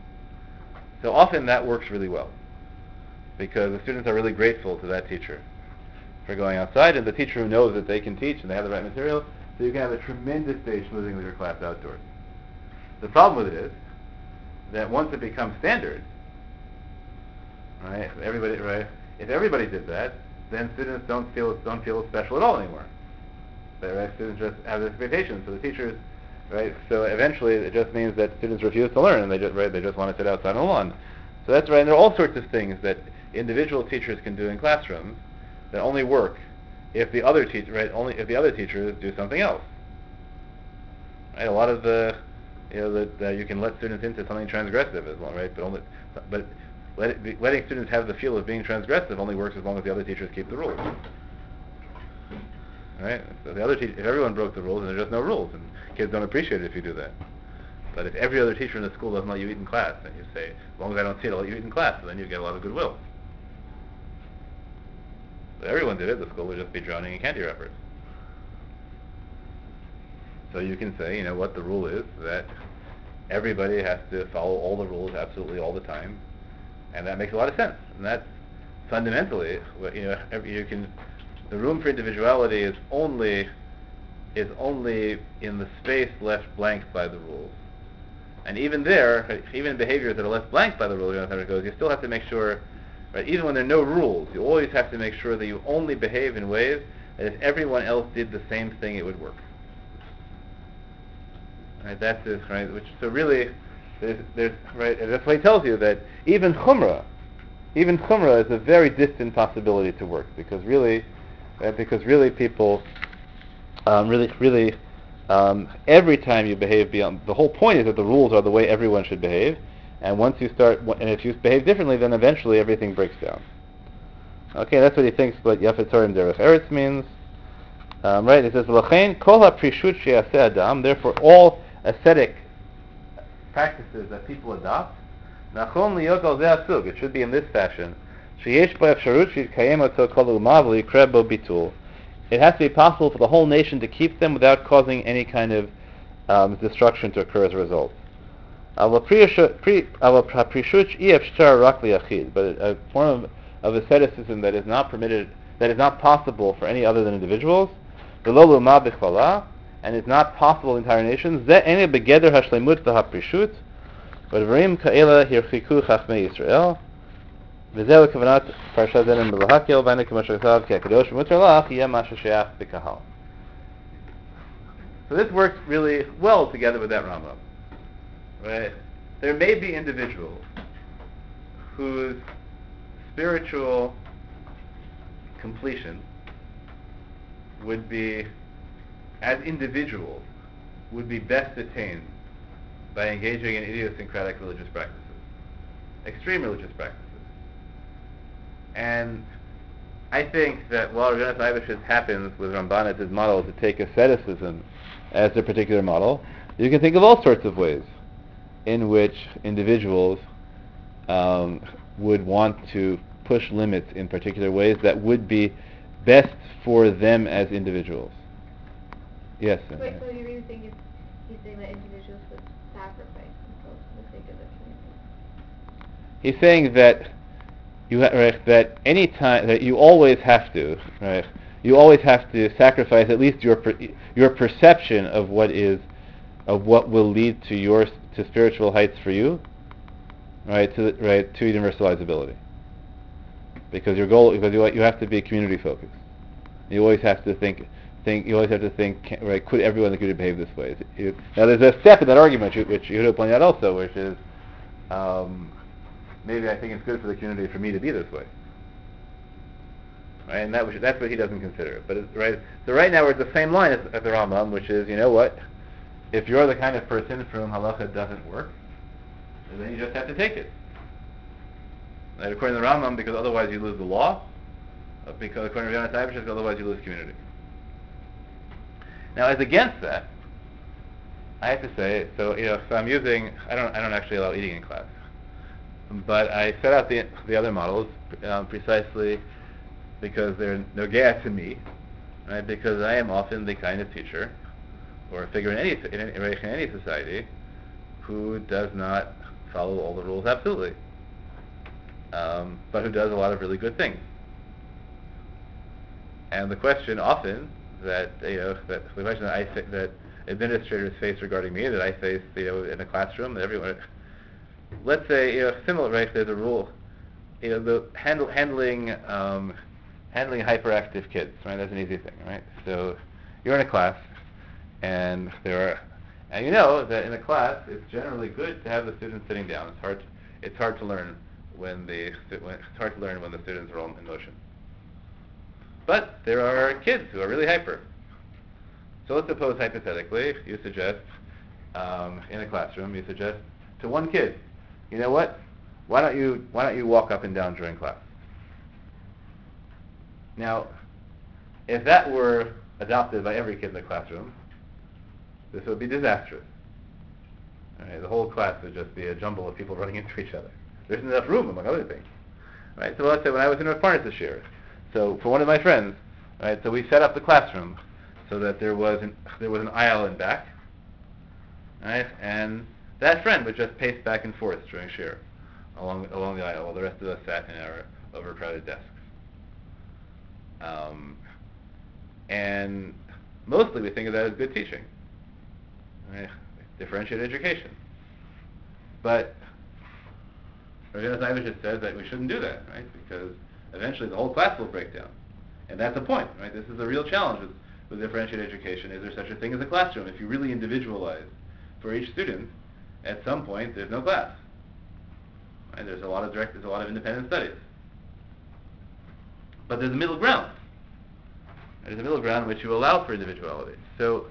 So often that works really well because the students are really grateful to that teacher for going outside, and the teacher who knows that they can teach and they have the right material, so you can have a tremendous day schmoozing with your class outdoors. The problem with it is that once it becomes standard, right, everybody, right, if everybody did that, then students don't feel don't feel special at all anymore. Right? right? Students just have expectations for the teachers, right? So eventually, it just means that students refuse to learn, and they just right they just want to sit outside on the lawn. So that's right. And there are all sorts of things that individual teachers can do in classrooms that only work if the other teacher right only if the other teachers do something else. Right? A lot of the you know that uh, you can let students into something transgressive as well, right? But only but let it be, letting students have the feel of being transgressive only works as long as the other teachers keep the rules. Right? So the other te- if everyone broke the rules, then there's just no rules, and kids don't appreciate it if you do that. But if every other teacher in the school doesn't let you eat in class, then you say, as long as I don't see it, I'll let you eat in class, and then you get a lot of goodwill. If everyone did it, the school would just be drowning in candy wrappers. So you can say, you know what, the rule is that everybody has to follow all the rules absolutely all the time, and that makes a lot of sense. And that's fundamentally, what, you know, every, you can, the room for individuality is only is only in the space left blank by the rules. And even there, even behaviors that are left blank by the rules, you still have to make sure, right, even when there are no rules, you always have to make sure that you only behave in ways that if everyone else did the same thing, it would work. Right, that's it, right, which, so really, there's, there's, right, and that's why he tells you that even chumrah, even chumrah is a very distant possibility to work, because really, right, because really people, um, really, really, Um, every time you behave beyond, the whole point is that the rules are the way everyone should behave, and once you start, and if you behave differently, then eventually everything breaks down. Okay, that's what he thinks what Yafet Torah and Derech Eretz means. Um, right, it says, L'chein kol ha'prishut she'yaseh adam, therefore all ascetic practices that people adopt, nachon liyot al zeh hasug, it should be in this fashion, sheyesh bo efsharut she'yitkayem oto kol u'ma v'yikre bo bitul. It has to be possible for the whole nation to keep them without causing any kind of um, destruction to occur as a result. But a form of, of asceticism that is not permitted, that is not possible for any other than individuals, and is not possible in entire nations, וזהו כוונת פרשת דנים בלהקל, והנה כמו שכתב, כי הקדוש מותר לך, יהיה מה ששייך בקהל. So this works really well together with that Rambam. Right? There may be individuals whose spiritual completion would be, as individuals, would be best attained by engaging in idiosyncratic religious practices, extreme religious practices. And I think that while Rav Eibish's happens with Ramban's model to take asceticism as a particular model, you can think of all sorts of ways in which individuals um, would want to push limits in particular ways that would be best for them as individuals. Yes? Wait, so you really think he's saying that individuals would sacrifice themselves for the sake of the community? He's saying that you ha- right, that any time that you always have to, right? You always have to sacrifice at least your per- your perception of what is, of what will lead to your to spiritual heights for you, right? To right to universalizability. Because your goal, because you you have to be community focused. You always have to think think. You always have to think. Right? Could everyone in the community behave this way? You, now there's a step in that argument which Yehuda pointed out also, which is. Um, Maybe I think it's good for the community for me to be this way, right? And that that's what he doesn't consider. But it's, right, so right now we're at the same line as, as the Rambam, which is, you know what? If you're the kind of person for whom halacha doesn't work, then you just have to take it. Right? According to the Rambam, because otherwise you lose the law. Because according to Rav Eibish's, because otherwise you lose community. Now, as against that, I have to say, so you know, so I'm using. I don't. I don't actually allow eating in class. But I set out the the other models um, precisely because they're nogea to me, right? Because I am often the kind of teacher or figure in any in any, in any society who does not follow all the rules absolutely, um, but who does a lot of really good things. And the question often that you know that the question that I that administrators face regarding me, that I face you know in a classroom, that everyone. Let's say, you know, similar, right, there's a rule, you know, the handle, handling um, handling hyperactive kids, right? That's an easy thing, right? So you're in a class, and there are, and you know that in a class it's generally good to have the students sitting down. It's hard, it's hard to learn when the when, it's hard to learn when the students are all in motion. But there are kids who are really hyper. So let's suppose hypothetically you suggest um, in a classroom you suggest to one kid, you know what? Why don't you why don't you walk up and down during class? Now, if that were adopted by every kid in the classroom, this would be disastrous. Right? The whole class would just be a jumble of people running into each other. There isn't enough room, among other things. Right? So let's say when I was in Rav this year, so for one of my friends, right, so we set up the classroom so that there was an, there was an aisle in back, right, and that friend would just pace back and forth during shir along along the aisle while the rest of us sat in our overcrowded desks. Um, and mostly we think of that as good teaching, right? Differentiated education. But Rav Zaivich says that we shouldn't do that, right? Because eventually the whole class will break down. And that's the point, right? This is a real challenge with, with differentiated education. Is there such a thing as a classroom? If you really individualize for each student, at some point there's no class. Right? There's a lot of direct, there's a lot of independent studies. But there's a middle ground. There's a middle ground in which you allow for individuality. So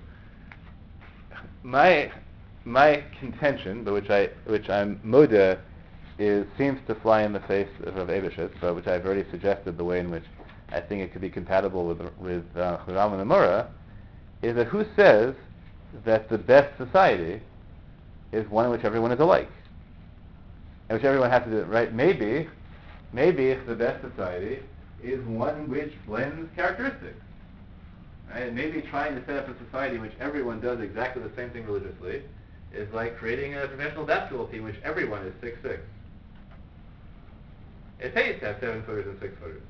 my my contention, but which I which I'm moda, is seems to fly in the face of Rav Eibishitz, but which I've already suggested the way in which I think it could be compatible with with uh, Ram and Amora, is that who says that the best society is one in which everyone is alike, in which everyone has to do it right? Maybe, maybe the best society is one which blends characteristics. Right? And maybe trying to set up a society in which everyone does exactly the same thing religiously is like creating a professional basketball team in which everyone is six six. It pays to have seven footers and six footers,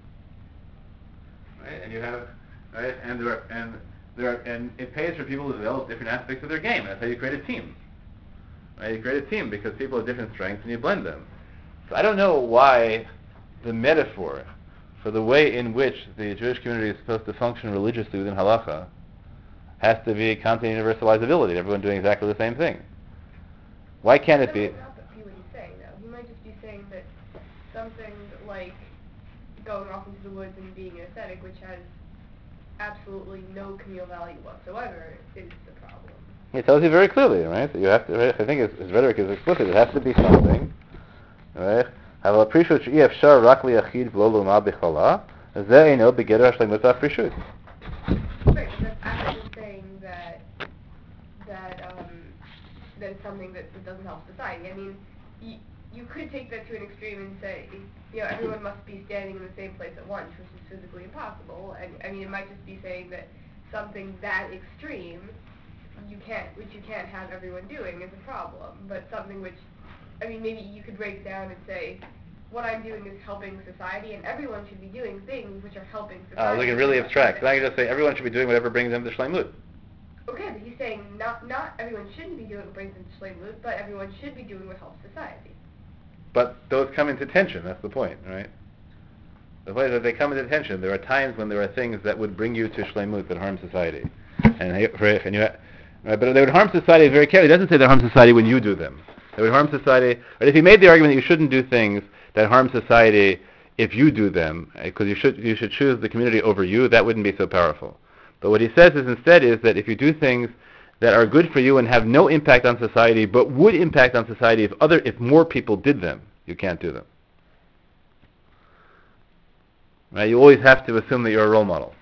right? And you have, right? And there are, and there are, and it pays for people to develop different aspects of their game. That's how you create a team, right? You create a team because people have different strengths and you blend them. So I don't know why the metaphor for the way in which the Jewish community is supposed to function religiously within halacha has to be content universalizability, everyone doing exactly the same thing. Why can't it be? That might not be what he's saying, though. He might just be saying that something like going off into the woods and being an aesthetic, which has absolutely no communal value whatsoever, is the problem. He tells you very clearly, right? That you have to. Right? I think his, his rhetoric is explicit. It has to be something, right? אבל הפרישות שאי אפשר רק ליחיד ולא לאומה בכללה, זה אינו בגדר השלמות הפרישות. Right, that's actually saying that that um that it's something that, that doesn't help society. I mean, you, you could take that to an extreme and say, you know, everyone must be standing in the same place at once, which is physically impossible. And I mean, it might just be saying that something that extreme, you can't, which you can't have everyone doing, is a problem. But something which, I mean, maybe you could break it down and say, what I'm doing is helping society, and everyone should be doing things which are helping society. Uh, looking really abstract. So I can just say everyone should be doing whatever brings them to shleimut. Okay, but he's saying not not everyone shouldn't be doing what brings them to shleimut, but everyone should be doing what helps society. But those come into tension. That's the point, right? The point is that they come into tension. There are times when there are things that would bring you to shleimut that harm society, and, and you, right, but they would harm society very carefully. It doesn't say they harm society when you do them. They would harm society. Right? If he made the argument that you shouldn't do things that harm society if you do them, because you should you should choose the community over you, that wouldn't be so powerful. But what he says is instead is that if you do things that are good for you and have no impact on society, but would impact on society if other if more people did them, you can't do them. Right? You always have to assume that you're a role model,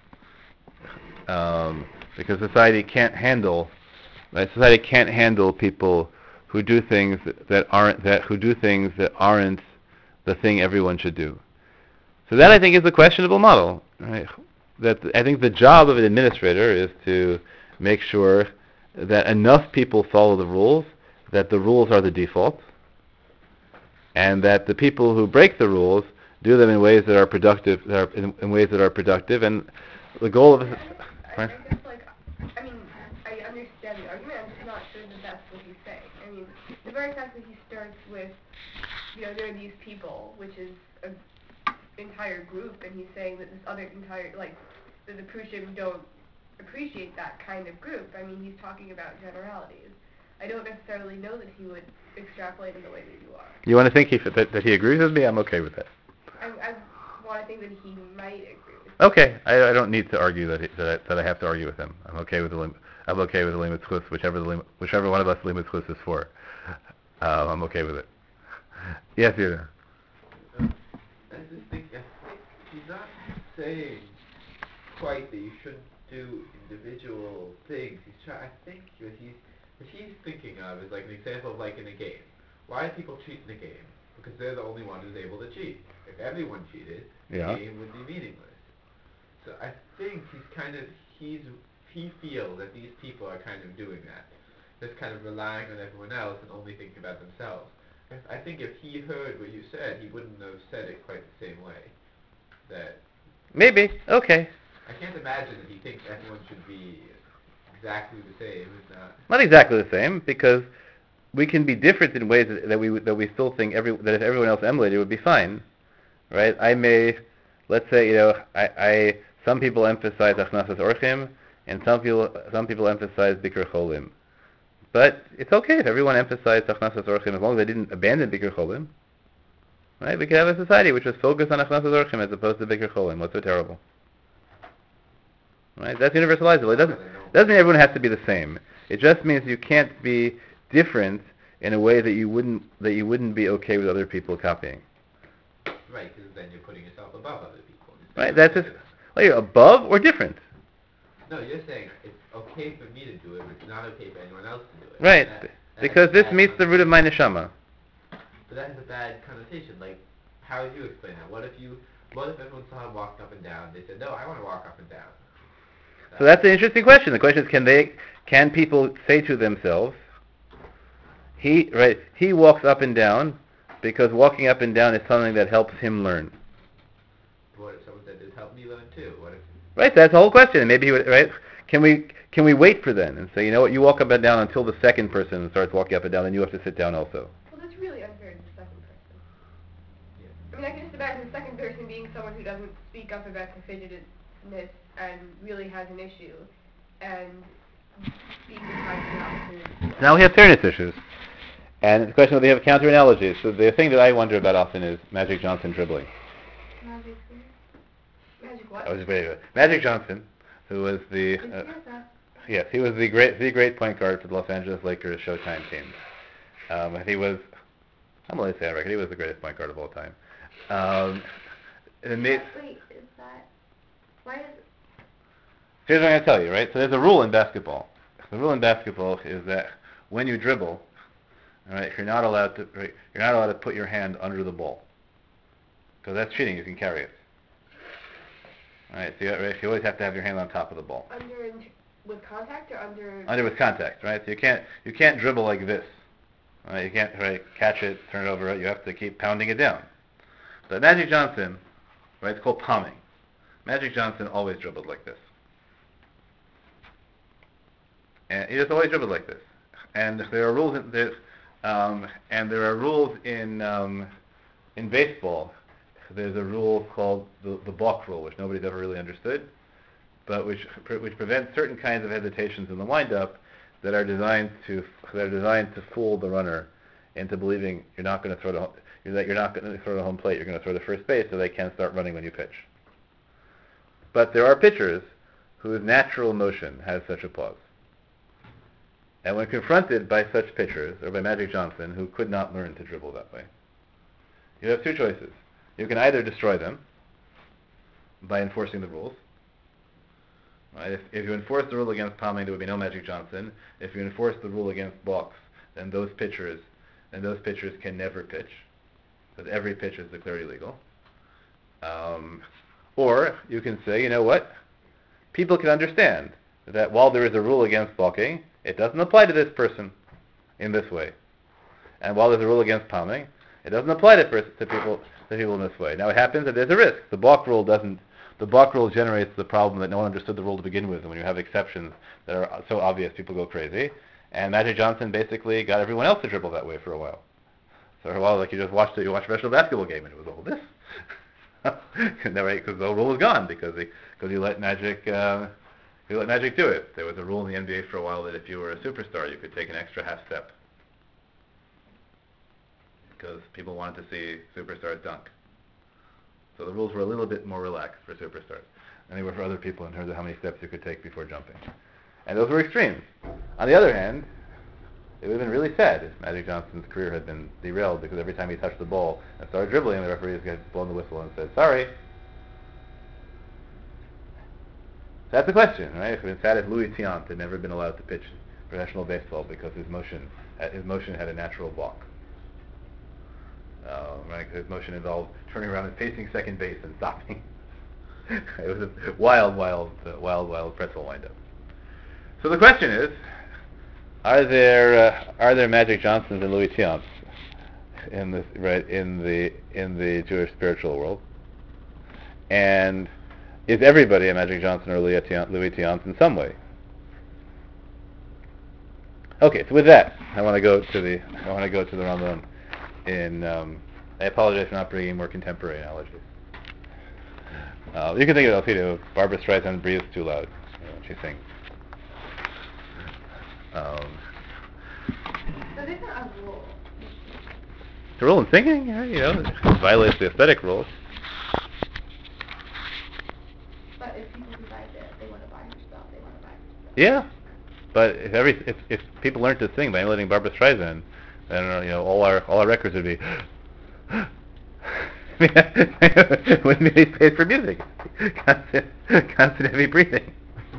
um, because society can't handle right? Society can't handle people who do things that aren't that who do things that aren't the thing everyone should do. So that I think is a questionable model. Right? That I think the job of an administrator is to make sure that enough people follow the rules, that the rules are the default, and that the people who break the rules do them in ways that are productive, that are in, in ways that are productive. And the goal of I, I, I guess like I mean I understand the argument. I'm just not sure that that's what he's saying. I mean, the very fact that he starts with, you know, there are these people, which is an entire group, and he's saying that this other entire, like, that the Prushim don't appreciate that kind of group. I mean, he's talking about generalities. I don't necessarily know that he would extrapolate in the way that you are. You want to think he, that, that he agrees with me? I'm okay with that. I, I want to think that he might agree with me. Okay, I, I don't need to argue that, he, that, I, that I have to argue with him. I'm okay with the lim- I'm okay with the limit chus, whichever the lim- whichever one of us limit chus is for. Um, I'm okay with it. Yes, Yehuda. I just think, I think he's not saying quite that you shouldn't do individual things. He's trying, I think what he's, what he's thinking of is like an example of like in a game. Why do people cheat in a game? Because they're the only one who's able to cheat. If everyone cheated, Yeah. the game would be meaningless. So I think he's kind of, he's, he feels that these people are kind of doing that. Just kind of relying on everyone else and only thinking about themselves. I think if he heard what you said, he wouldn't have said it quite the same way. That Maybe. Okay. I can't imagine that he thinks everyone should be exactly the same. It's not. Not exactly the same, because we can be different in ways that, that we that we still think every that if everyone else emulated it would be fine, right? I may, let's say, you know, I, I some people emphasize achnasas orchim, and some people some people emphasize bikur cholim. But it's okay if everyone emphasized achnasas orchim as long as they didn't abandon bikur cholim. Right? We could have a society which was focused on achnasas orchim as opposed to bikur cholim. What's so terrible? Right? That's universalizable. It doesn't doesn't mean everyone has to be the same. It just means you can't be different in a way that you wouldn't that you wouldn't be okay with other people copying. Right, because then you're putting yourself above other people. Right? That's just well, you're above or different. No, you're saying it's okay for me to do it, but it's not okay for anyone else to do it. Right. That, that Because this meets the root of my connotation. neshama. But that has a bad connotation. Like, how would you explain that? What if you, what if everyone saw him walking up and down? They said, no, I want to walk up and down. So that's an interesting question. The question is, can they, can people say to themselves, he, right, he walks up and down because walking up and down is something that helps him learn. What if someone said, this helped me learn too? What if? Right, that's the whole question. And maybe he would, right? Can we, can we wait for then and say, you know what, you walk up and down until the second person starts walking up and down, then you have to sit down also. Well, that's really unfair to the second person. Yeah. I mean, I can just imagine the second person being someone who doesn't speak up about the fidgetedness and really has an issue, and being deprived of an opportunity. Now we have fairness issues. And the question of they have counter analogies. So the thing that I wonder about often is Magic Johnson dribbling. Magic food. Magic what? I was waiting. Magic Johnson, who was the Did you uh, hear that? yes, he was the great the great point guard for the Los Angeles Lakers Showtime team. Um, and he was I'm going to say on record he was the greatest point guard of all time. Um, and it, Wait, is that, why is, here's what I'm going to tell you, right? So there's a rule in basketball. The rule in basketball is that when you dribble, all right, you're not allowed to right, you're not allowed to put your hand under the ball because that's cheating. You can carry it. All right, so you, right, you always have to have your hand on top of the ball. Under in- with contact or under? Under with contact, right? So you can't you can't dribble like this. All right, you can't right, catch it, turn it over. You have to keep pounding it down. But Magic Johnson, right? It's called palming. Magic Johnson always dribbled like this, and he just always dribbled like this. And there are rules in there, um, and there are rules in um, in baseball. There's a rule called the the balk rule, which nobody's ever really understood, but which which prevents certain kinds of hesitations in the windup that are designed to that are designed to fool the runner into believing you're not going to throw the that you're not going to throw the home plate. You're going to throw the first base, so they can start running when you pitch. But there are pitchers whose natural motion has such a pause. And when confronted by such pitchers, or by Magic Johnson, who could not learn to dribble that way, you have two choices. You can either destroy them by enforcing the rules. Right? If, if you enforce the rule against palming, there would be no Magic Johnson. If you enforce the rule against balks, then those pitchers, then those pitchers can never pitch, because every pitch is declared illegal. Um, or you can say, you know what? People can understand that while there is a rule against balking, it doesn't apply to this person in this way. And while there's a rule against palming, it doesn't apply to, pers- to people to people in this way. Now it happens that there's a risk. The balk rule doesn't the block rule generates the problem that no one understood the rule to begin with, and when you have exceptions that are so obvious, people go crazy. And Magic Johnson basically got everyone else to dribble that way for a while. So for a while, like you just watched it, you watched a professional basketball game, and it was all this. Right, because the whole rule was gone because they, because you let Magic uh, you let Magic do it. There was a rule in the N B A for a while that if you were a superstar, you could take an extra half step because people wanted to see superstars dunk. So the rules were a little bit more relaxed for superstars than they were for other people in terms of how many steps you could take before jumping. And those were extremes. On the other hand, it would have been really sad if Magic Johnson's career had been derailed because every time he touched the ball and started dribbling, the referees had blown the whistle and said, sorry. That's the question, right? It would have been sad if Louis Tiant had never been allowed to pitch professional baseball because his motion, his motion had a natural block. Uh, right? His motion involved turning around and facing second base and stopping. It was a wild, wild, uh, wild, wild pretzel windup. So the question is, are there uh, are there Magic Johnsons and Louis Tiants in the right in the in the Jewish spiritual world? And is everybody a Magic Johnson or Louis Tiant, Louis Tiant in some way? Okay, so with that, I want to go to the I want to go to the Rambam. In um, I apologize for not bringing more contemporary analogies. Uh, you can think of it, Alfredo. Barbra Streisand breathes too loud when she sings. Um, So this is a rule. the rule in singing, yeah, you know, it violates the aesthetic rules. But if people decide that they want to buy your stuff, they want to buy your stuff. Yeah, but if every if, if people learned to sing by emulating Barbra Streisand, then you know all our all our records would be wouldn't be paid for music. Constant, constant heavy breathing.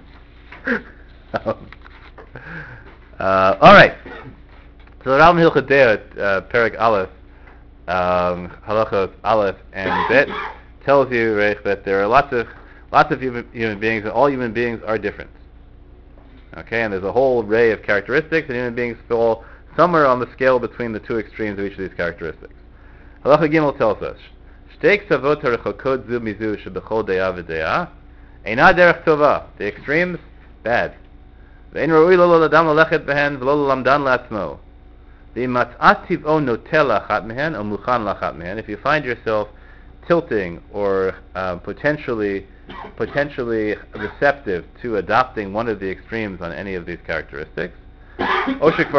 um, uh, all right. So the Rambam Hilchot Deot, uh, Perek Aleph, um, Halachos Aleph and Bet tells you, right, that there are lots of lots of human, human beings, and all human beings are different. Okay, and there's a whole array of characteristics, and human beings fall somewhere on the scale between the two extremes of each of these characteristics. Halacha Gimel tells us, Shtei ksavot harechokot zu mizu shebechol de'ah v'de'ah, eina derech tova. The extremes, bad. Ve'ein ra'ui lo l'adam lalechet behen v'lo l'lamdan la'atzmo. V'matzat tiv'o notel la'achat mehen o muchan la'achat mehen. If you find yourself tilting or uh, potentially potentially receptive to adopting one of the extremes on any of these characteristics, or if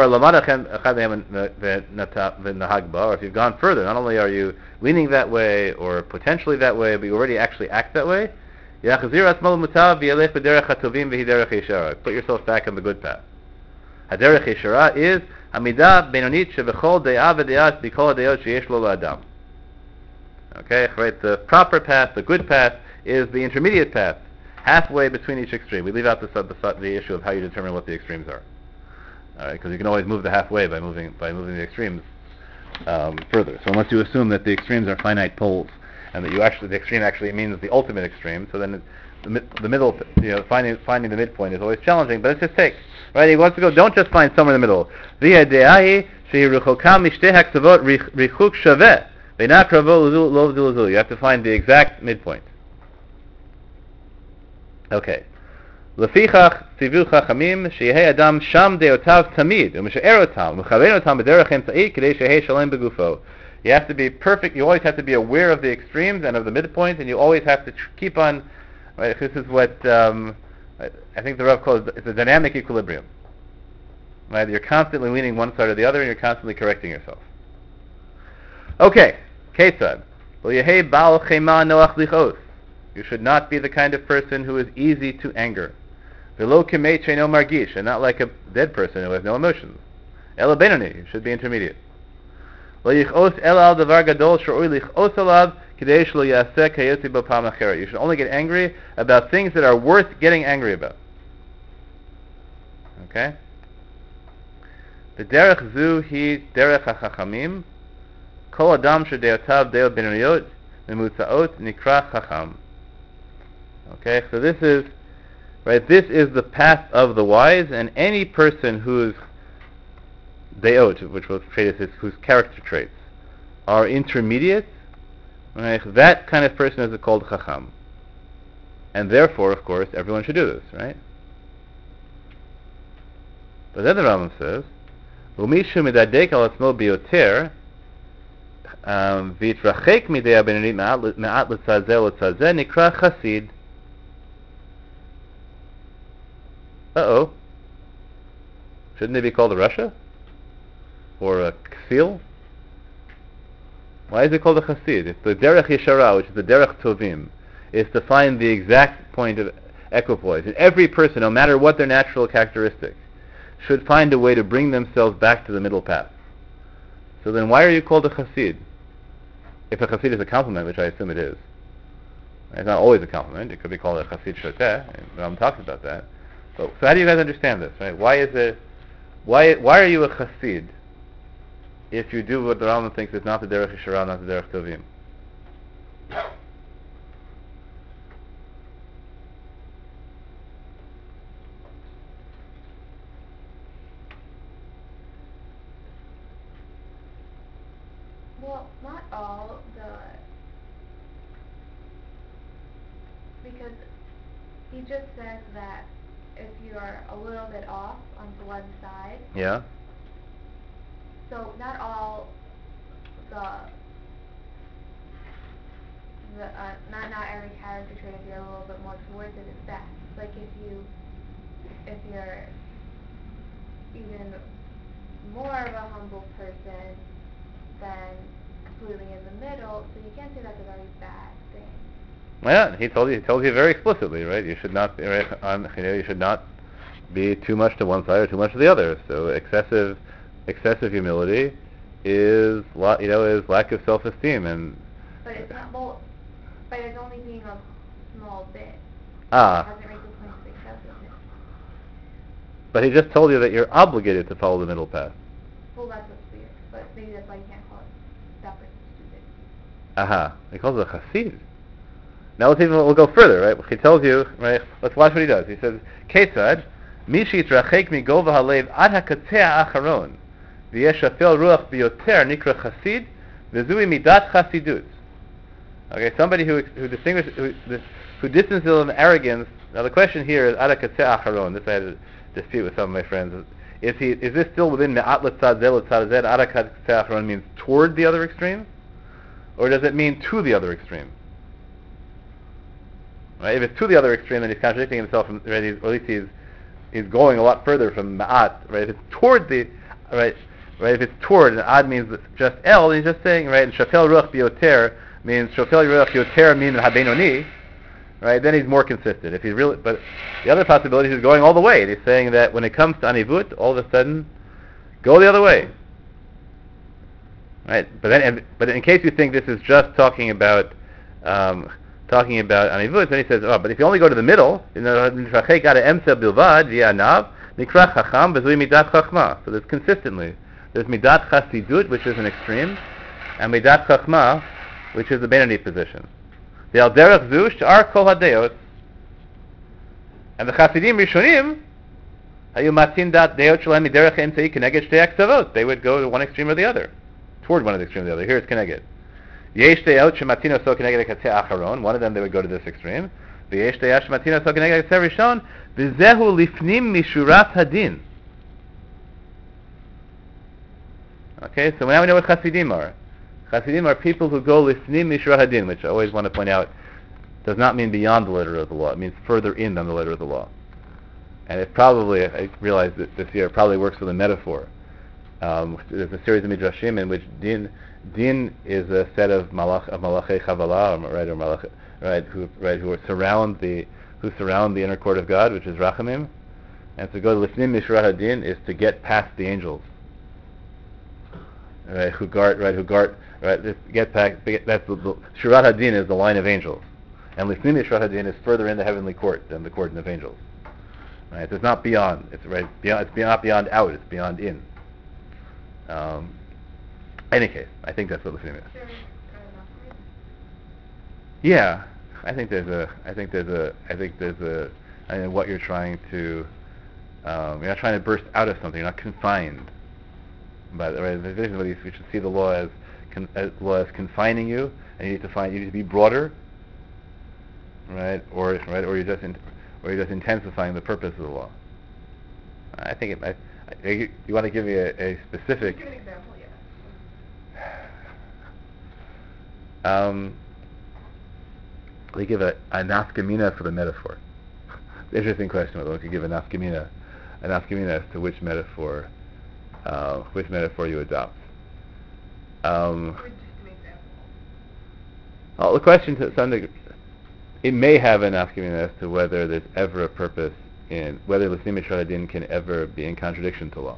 you've gone further, not only are you leaning that way or potentially that way, but you already actually act that way, put yourself back on the good path. Haderech Yeshara is Hamidah Benonit Shebechol De'ah V'De'ah B'Kol De'ot Sheyesh Lo La'Adam. Okay, right. The proper path, the good path, is the intermediate path, halfway between each extreme. We leave out the the, the issue of how you determine what the extremes are. All right, because you can always move the halfway by moving by moving the extremes um, further. So unless you assume that the extremes are finite poles, and that you actually the extreme actually means the ultimate extreme, so then it, the, the middle, you know, finding finding the midpoint is always challenging. But it's just take right. He wants to go. Don't just find somewhere in the middle. Via de'ahi shehi ruchoka mishtei haksavot richuk shaveh ve'na kravo lo zul. You have to find the exact midpoint. Okay. לפיכך ציוו חכמים שיהא אדם שם דעותיו תמיד ומשאר אותם ומכוון אותם בדרך אמצעי כדי שיהא שלם בגופו. You have to be perfect. You always have to be aware of the extremes and of the midpoint, and you always have to tr- keep on. Right, this is what um, I, I think the Rav calls it's a dynamic equilibrium. Right, you're constantly leaning one side or the other, and you're constantly correcting yourself. Okay, Ketzad. V'yehei ba'al chema noach lichos. You should not be the kind of person who is easy to anger. V'lo kemei she'no margish, and not like a dead person who has no emotions. Ela benoni, you should be intermediate. Lo yichos ela al davar gadol she'oi lichos alav k'dei shelo yaseh kayotzi b'pam acheret. You should only get angry about things that are worth getting angry about. Okay? The derech zu hi derech hachachamim. Kol adam she'deotav deo benoniyot memutzaot nikra chacham. Okay, so this is right. This is the path of the wise, and any person whose deot, which was traded as whose character traits are intermediate, right? That kind of person is called chacham. and therefore, of course, everyone should do this, right? But then the Rambam says, "Umishu midadek al atzmo bioter, v'yitrachek midei habenonit me'at l'tzad zeh l'tzad zeh nikra chasid." Uh-oh. Shouldn't they be called a Russia? Or a Ksil? Why is it called a Chassid? It's the Derech Yeshara, which is the Derech Tovim, is to find the exact point of equipoise. And every person, no matter what their natural characteristic, should find a way to bring themselves back to the middle path. So then why are you called a Chassid? If a Chassid is a compliment, which I assume it is. It's not always a compliment. It could be called a Chassid Shoteh, but I'm talking about that. So, so how do you guys understand this, right? Why is it, why why are you a Chassid if you do what the Rambam thinks is not the Derech Yeshara, not the Derech Tovim? Well, not all the, because he just says that if you are a little bit off on one side, Yeah? so not all the, the uh, not not every character trait, if you're a little bit more towards it, is bad. Like if you, if you're even more of a humble person than completely in the middle, so you can't say that's a very bad thing. Well, yeah, he told you, he told you very explicitly, right? You should not be, right, on, you know, you should not be too much to one side or too much to the other. So excessive, excessive humility is, lo- you know, is lack of self-esteem, and But it's not, well, but it's only being a small bit. ah. It doesn't make the point of excessiveness. But he just told you that you're obligated to follow the middle path. Well, that's what's weird, but maybe that's why you can't call it that person's stupid. Aha. He calls it a chassid. Now let's even, we'll go further, right? He tells you, right? Let's watch what he does. He says, Ketzad, Mishi yitrachek migova halev ad hakatzeh acharon, v'yeshafel ruach biyoter nikra chassid, v'zui midat chasidut. Okay, somebody who who distinguishes, who, who distances from arrogance. Now the question here is ad hakatzeh acharon. This I had a dispute with some of my friends. Is he? Is this still within me'at l'tzad zeh l'tzad zeh? Ad hakatzeh acharon means toward the other extreme, or does it mean to the other extreme? Right? If it's to the other extreme, then he's contradicting himself, from, right? He's, or at least he's he's going a lot further from ma'at. Right? If it's toward the right, right? If it's toward, and ad means just el, then he's just saying, right? And shafel ruach bioter means shafel ruach bioter means habenoni. Right? Then he's more consistent. If he's really, but the other possibility is he's going all the way. And he's saying that when it comes to anivut, all of a sudden, go the other way. Right? But then, but in case you think this is just talking about um, talking about anivut, then he says, oh, but if you only go to the middle, you know, so there's consistently, there's midat chasidut, which is an extreme, and midat chachma, which is the Benoni position. The al derech zu she'ar kol hadeot, and the chasidim rishonim, hayu matin dat deot shalem miderech emtzei keneged shtei aksavot. They would go to one extreme or the other, toward one of the extremes or the other. Here it's keneged. Yesh deot shematino so keneged katzeh acharon. One of them they would go to this extreme. Yesh deot shematino so keneged katzeh rishon. V'zehu lifnim mishurat hadin. Okay, so now we know what chasidim are. Chasidim are people who go lifnim mishurat hadin, which I always want to point out does not mean beyond the letter of the law. It means further in than the letter of the law. And it probably, I realized that this year, it probably works with a metaphor. Um, there's a series of midrashim in which din din is a set of malach of malachei chavala, right, or malach, right, who right who surround the who surround the inner court of God, which is rachamim, and to go to lifnim mishurat hadin is to get past the angels, right, who guard, right, who guard, right, just get past. That's the, the shurat hadin is the line of angels, and lifnim mishurat hadin is further in the heavenly court than the court of angels. Right, so it's not beyond. It's right beyond. It's not beyond out. It's beyond in. Um, any case, I think that's what lifnim is. Yeah, I think there's a. I think there's a. I think there's a. I mean, what you're trying to. Um, you're not trying to burst out of something. You're not confined. But right, the vision of these, we should see the law as, con, as law as confining you, and you need to find. You need to be broader. right? Or right, or you're just in, or you're just intensifying the purpose of the law. I think it. I, I, you, you want to give me a, a specific. Give an example, yeah. Um, they give a, a nafkamina for the metaphor. Interesting question whether one could give a nafkamina, a nafkamina as to which metaphor, uh, which metaphor you adopt. Um, Or just an example. well, the question to some degree, it may have an nafkamina as to whether there's ever a purpose in, whether l'fnim mishrat hadin can ever be in contradiction to law.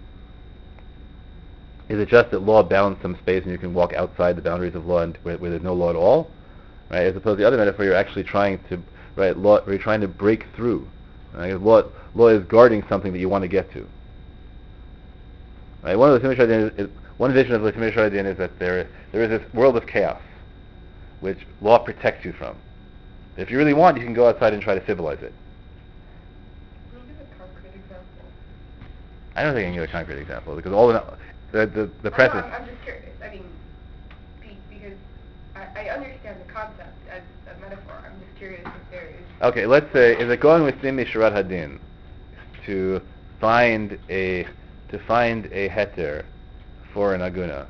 Is it just that law bounds some space and you can walk outside the boundaries of law and where, where there's no law at all, right? As opposed to the other metaphor, you're actually trying to, right? Law, you're trying to break through. Right? Law, law is guarding something that you want to get to. Right? One of the is, is, one vision of l'fnim mishrat hadin is that there there is this world of chaos, which law protects you from. If you really want, you can go outside and try to civilize it. Can you give a concrete example? I don't think I can give a concrete example because all the the the, the I present. know, I'm, I'm just curious. I mean, be, because I, I understand the concept as a metaphor. I'm just curious if there is. Okay, let's say, is it going with l'fnim mishrat hadin to find a to find a heter for an aguna?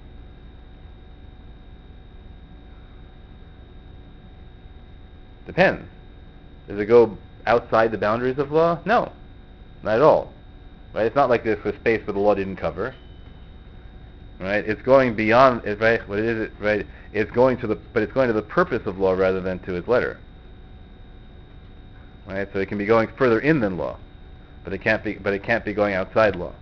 Depends. Does it go outside the boundaries of law? No, not at all. Right? It's not like there's a space where the law didn't cover. Right? It's going beyond. It, right? What is it? Right? It's going to the, but it's going to the purpose of law rather than to its letter. Right? So it can be going further in than law, but it can't be. But it can't be going outside law.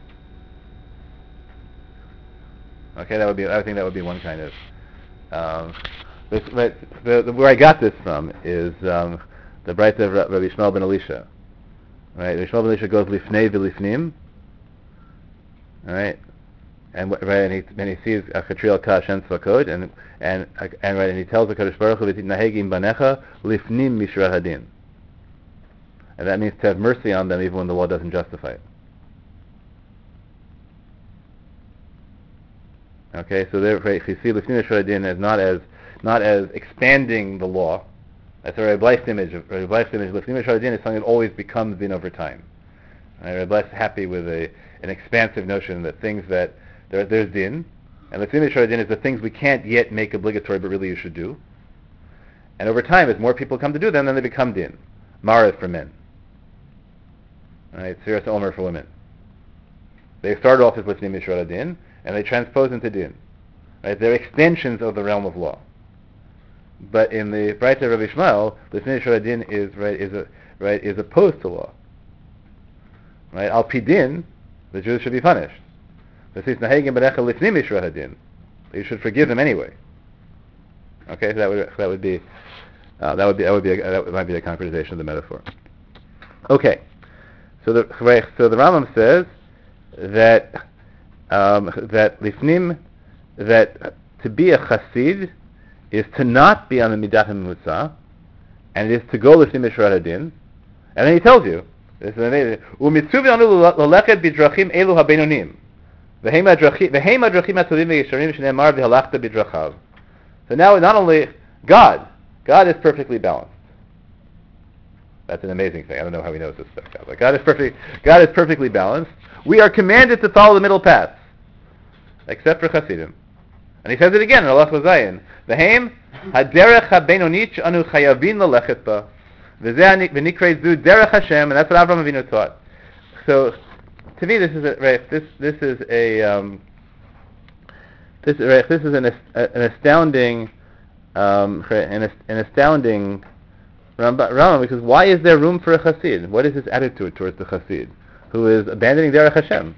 Okay, that would be. I think that would be one kind of. Um, this, the, the, where I got this from is um, the Braita of Rabbi Shmuel ben Elisha. Right, Rabbi Shmuel ben Elisha goes lifnei v'lifnim. Right, and right, and he and he sees a Chatriel Ka Hashem Tzvakot, and and and right, and he tells the Kadosh Baruch Hu v'titnahegim banecha lifnim mishrat hadin. And that means to have mercy on them even when the law doesn't justify it. Okay, so there, right, you see l'fnim mishrat hadin as not as not as expanding the law. That's a Rabbi Blythe's image. Of, Rabbi Blythe's image, l'fnim mishrat hadin is something that always becomes din over time. Right, Rabbi Blythe's happy with a an expansive notion that things that there, there's din, and l'fnim mishrat hadin is the things we can't yet make obligatory, but really you should do. And over time, as more people come to do them, then they become din. Maris for men. Right, Siras Omer for women. They started off as l'fnim mishrat hadin, and they transpose into din. Right, they're extensions of the realm of law. But in the Braita of Rabbi Shmuel, l'fnim mishrat hadin is right is a right is opposed to law. Right, al pi din, the Jews should be punished. But since nahegim banecha l'fnim mishrat hadin, you should forgive them anyway. Okay, so that would that would be uh, that would be that would be a, that might be a concretization of the metaphor. Okay, so the so the Rambam says that um, that lifnim that to be a chassid is to not be on the midat hamimutza, and it is to go lifnim mishrat hadin, and then he tells you this is amazing. Umitzuvi anu l'lechet bidrachim elu habenonim, v'heim hadrachim hatovim v'yesharim shneimar v'halachta bidrachav. So now not only God, God is perfectly balanced. That's an amazing thing. I don't know how he knows this stuff, but God is perfect. God is perfectly balanced. We are commanded to follow the middle path, except for Chasidim. And he says it again in Allah Zayin. V'heim haderech habenonit anu chayavin l'lechet ba, v'zeh v'nikrei zu derech Hashem, and that's what Avraham Avinu taught. So, to me, this is a, right. This this is a um, this right, this is an an astounding um, an, an astounding Rambam, because why is there room for a Chassid? What is his attitude towards the Chassid who is abandoning derech Hashem?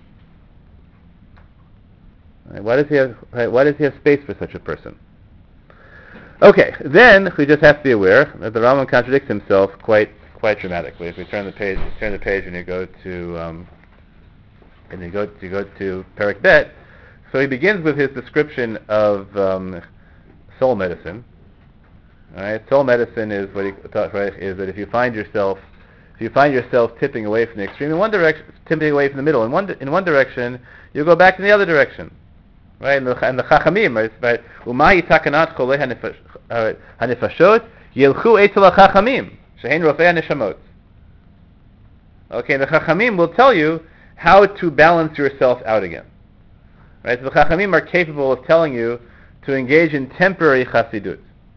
Right, why does he have right, why does he have space for such a person? Okay, then we just have to be aware that the Rambam contradicts himself quite quite dramatically. If we turn the page, turn the page, and you go to um, and you go to go to Perek Bet. So he begins with his description of um, soul medicine. All right, soul medicine is what he thought. Right, is that if you find yourself if you find yourself tipping away from the extreme in one direction, tipping away from the middle in one in one direction, you go back in the other direction. Right, and the, and the Chachamim, right, Umay takanat cholei hanefashot Yilchu etzel hachachamim, shehein rofei neshamot. Okay, the chachamim will tell you how to balance yourself out again. Right? So the chachamim are capable of telling you to engage in temporary chasidut.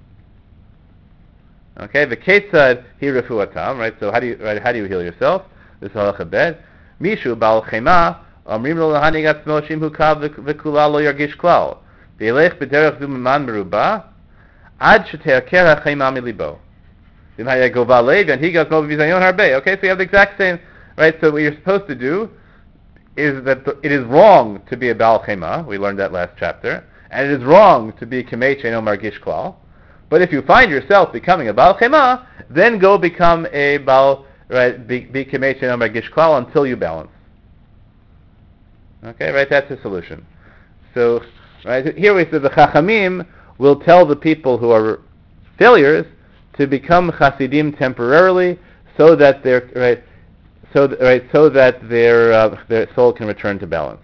Okay, the ketzad hi refuatam. Right? So how do you right, how do you heal yourself? This is halacha bet. Mishu bal chema amrim lo lahani gatzmo shimhu kav v'kula lo yargish klal. V'yelech b'derech zu miman meruba ad sheteaker hachema milibo. Okay, so you have the exact same, right? So what you're supposed to do is that the, it is wrong to be a Baal Chema. We learned that last chapter. And it is wrong to be Kemei Sheino Margish Klal. But if you find yourself becoming a Baal Chema, then go become a Baal, right, be, be Kemei Sheino Margish Klal until you balance. Okay, right, that's the solution. So, right, here we say the Chachamim will tell the people who are failures to become Chasidim temporarily, so that their right, so th- right, so that their uh, their soul can return to balance.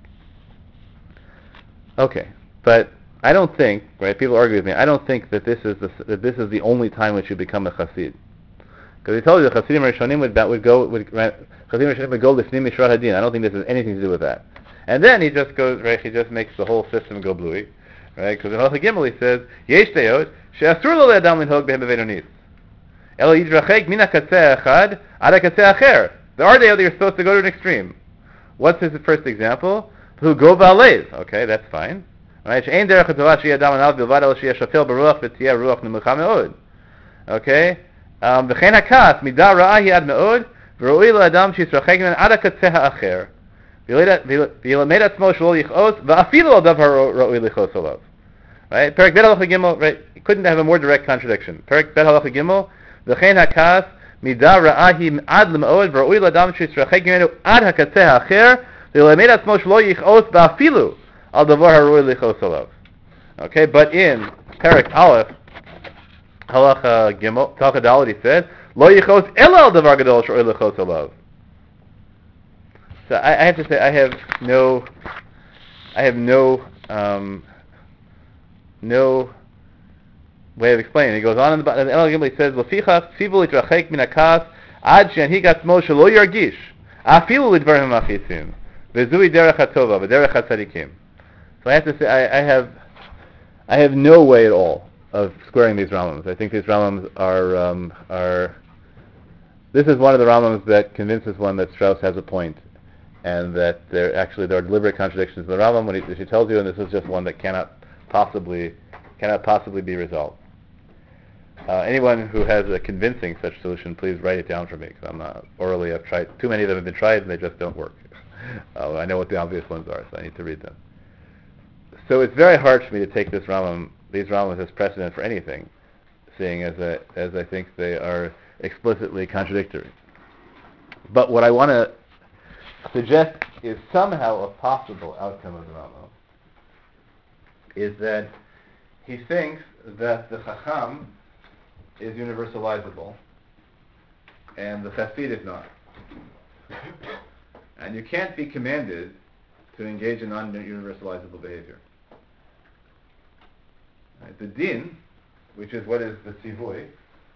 Okay, but I don't think, right? People argue with me. I don't think that this is the that this is the only time when you become a Chasid, because he told you the Chasidim Rishonim would would go would right, Chasidim Rishonim would go Lifnim Mishrat Hadin. I don't think this has anything to do with that. And then he just goes right. He just makes the whole system go bluey, right? Because in Halacha Gimel he says Yesh Deot. She'asur lo le'adam linhog behem b'veironit. Elo yidrachek min hakatzeh echad ad hakatzeh acher. There are days that you're supposed to go to an extreme. What's his first example? Who go ba'alev. Okay, that's fine. Right? She'ein derech haTorah she'yeh adam anav bilvad elo she'yeh shafel baruach v'tiyeh ruach nemucha me'od. Okay? V'chein hakas midah ra'ah hi ad me'od v'ro'ui le'adam she'yisrachek min ad hakatzeh acher. V'yilamed atzmo shelo yichos v'afilu al davar ro'ui lichos olav. Right? Perak Bet Halacha Gimel, right? You couldn't have a more direct contradiction. Perak Bet Halacha Gimel, V'chein hakas midah ra'ahi ad l'ma'od v'ra'ui l'adam she'yisrachek mimenu ad hakatzeh ha'acher v'yilamed atzmo shelo yichos v'afilu al davar ha'ro'ui lichos olav. Okay, but in Perak Aleph, Halacha Gimel, Halacha Daled, he said, Lo yichos ela al davar gadol she'ro'ui lichos olav. So I, I have to say, I have no, I have no, um, no way of explaining. He goes on in the El Gimel. He says, "L'fichach tzivu litrachek min hakas ad she'anhig atzmo shelo yargish afilu lidvarim machitzim v'zui derech hatova v'derech hatzadikim." So I have to say, I, I have, I have no way at all of squaring these Rambams. I think these Rambams are, um, are. This is one of the Rambams that convinces one that Strauss has a point, and that there actually there are deliberate contradictions in the Rambam when he, she tells you, and this is just one that cannot possibly cannot possibly be resolved. Uh, anyone who has a convincing such solution, please write it down for me, because I'm not orally. I've tried too many of them have been tried, and they just don't work. uh, I know what the obvious ones are, so I need to read them. So it's very hard for me to take this Rambam, these Rambams as precedent for anything, seeing as I, as I think they are explicitly contradictory. But what I want to suggest is somehow a possible outcome of the Rambam is that he thinks that the Chacham is universalizable and the Chassid is not. And you can't be commanded to engage in non-universalizable behavior. Right? The Din, which is what is the Tzivui,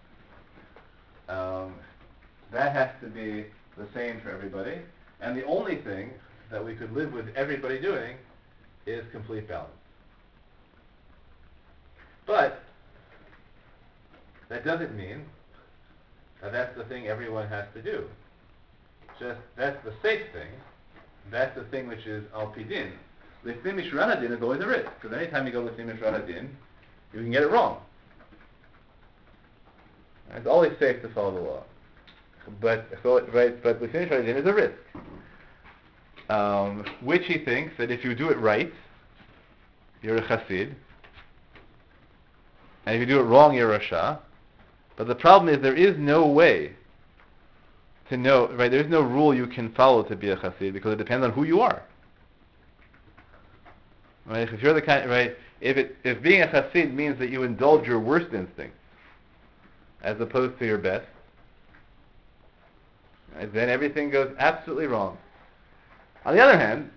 um, that has to be the same for everybody. And the only thing that we could live with everybody doing is complete balance. But that doesn't mean that that's the thing everyone has to do. Just that's the safe thing. That's the thing which is al pidin. Lifnim mishrat hadin is always a risk, because anytime you go lifnim mishrat hadin, you can get it wrong. It's always safe to follow the law, but so, right, but lifnim mishrat hadin is a risk, um, which he thinks that if you do it right, you're a chassid. And if you do it wrong, you're a Rasha. But the problem is there is no way to know, right? There is no rule you can follow to be a Chassid, because it depends on who you are. Right? If you're the kind, right? If it, if being a Chassid means that you indulge your worst instincts as opposed to your best, right, then everything goes absolutely wrong. On the other hand,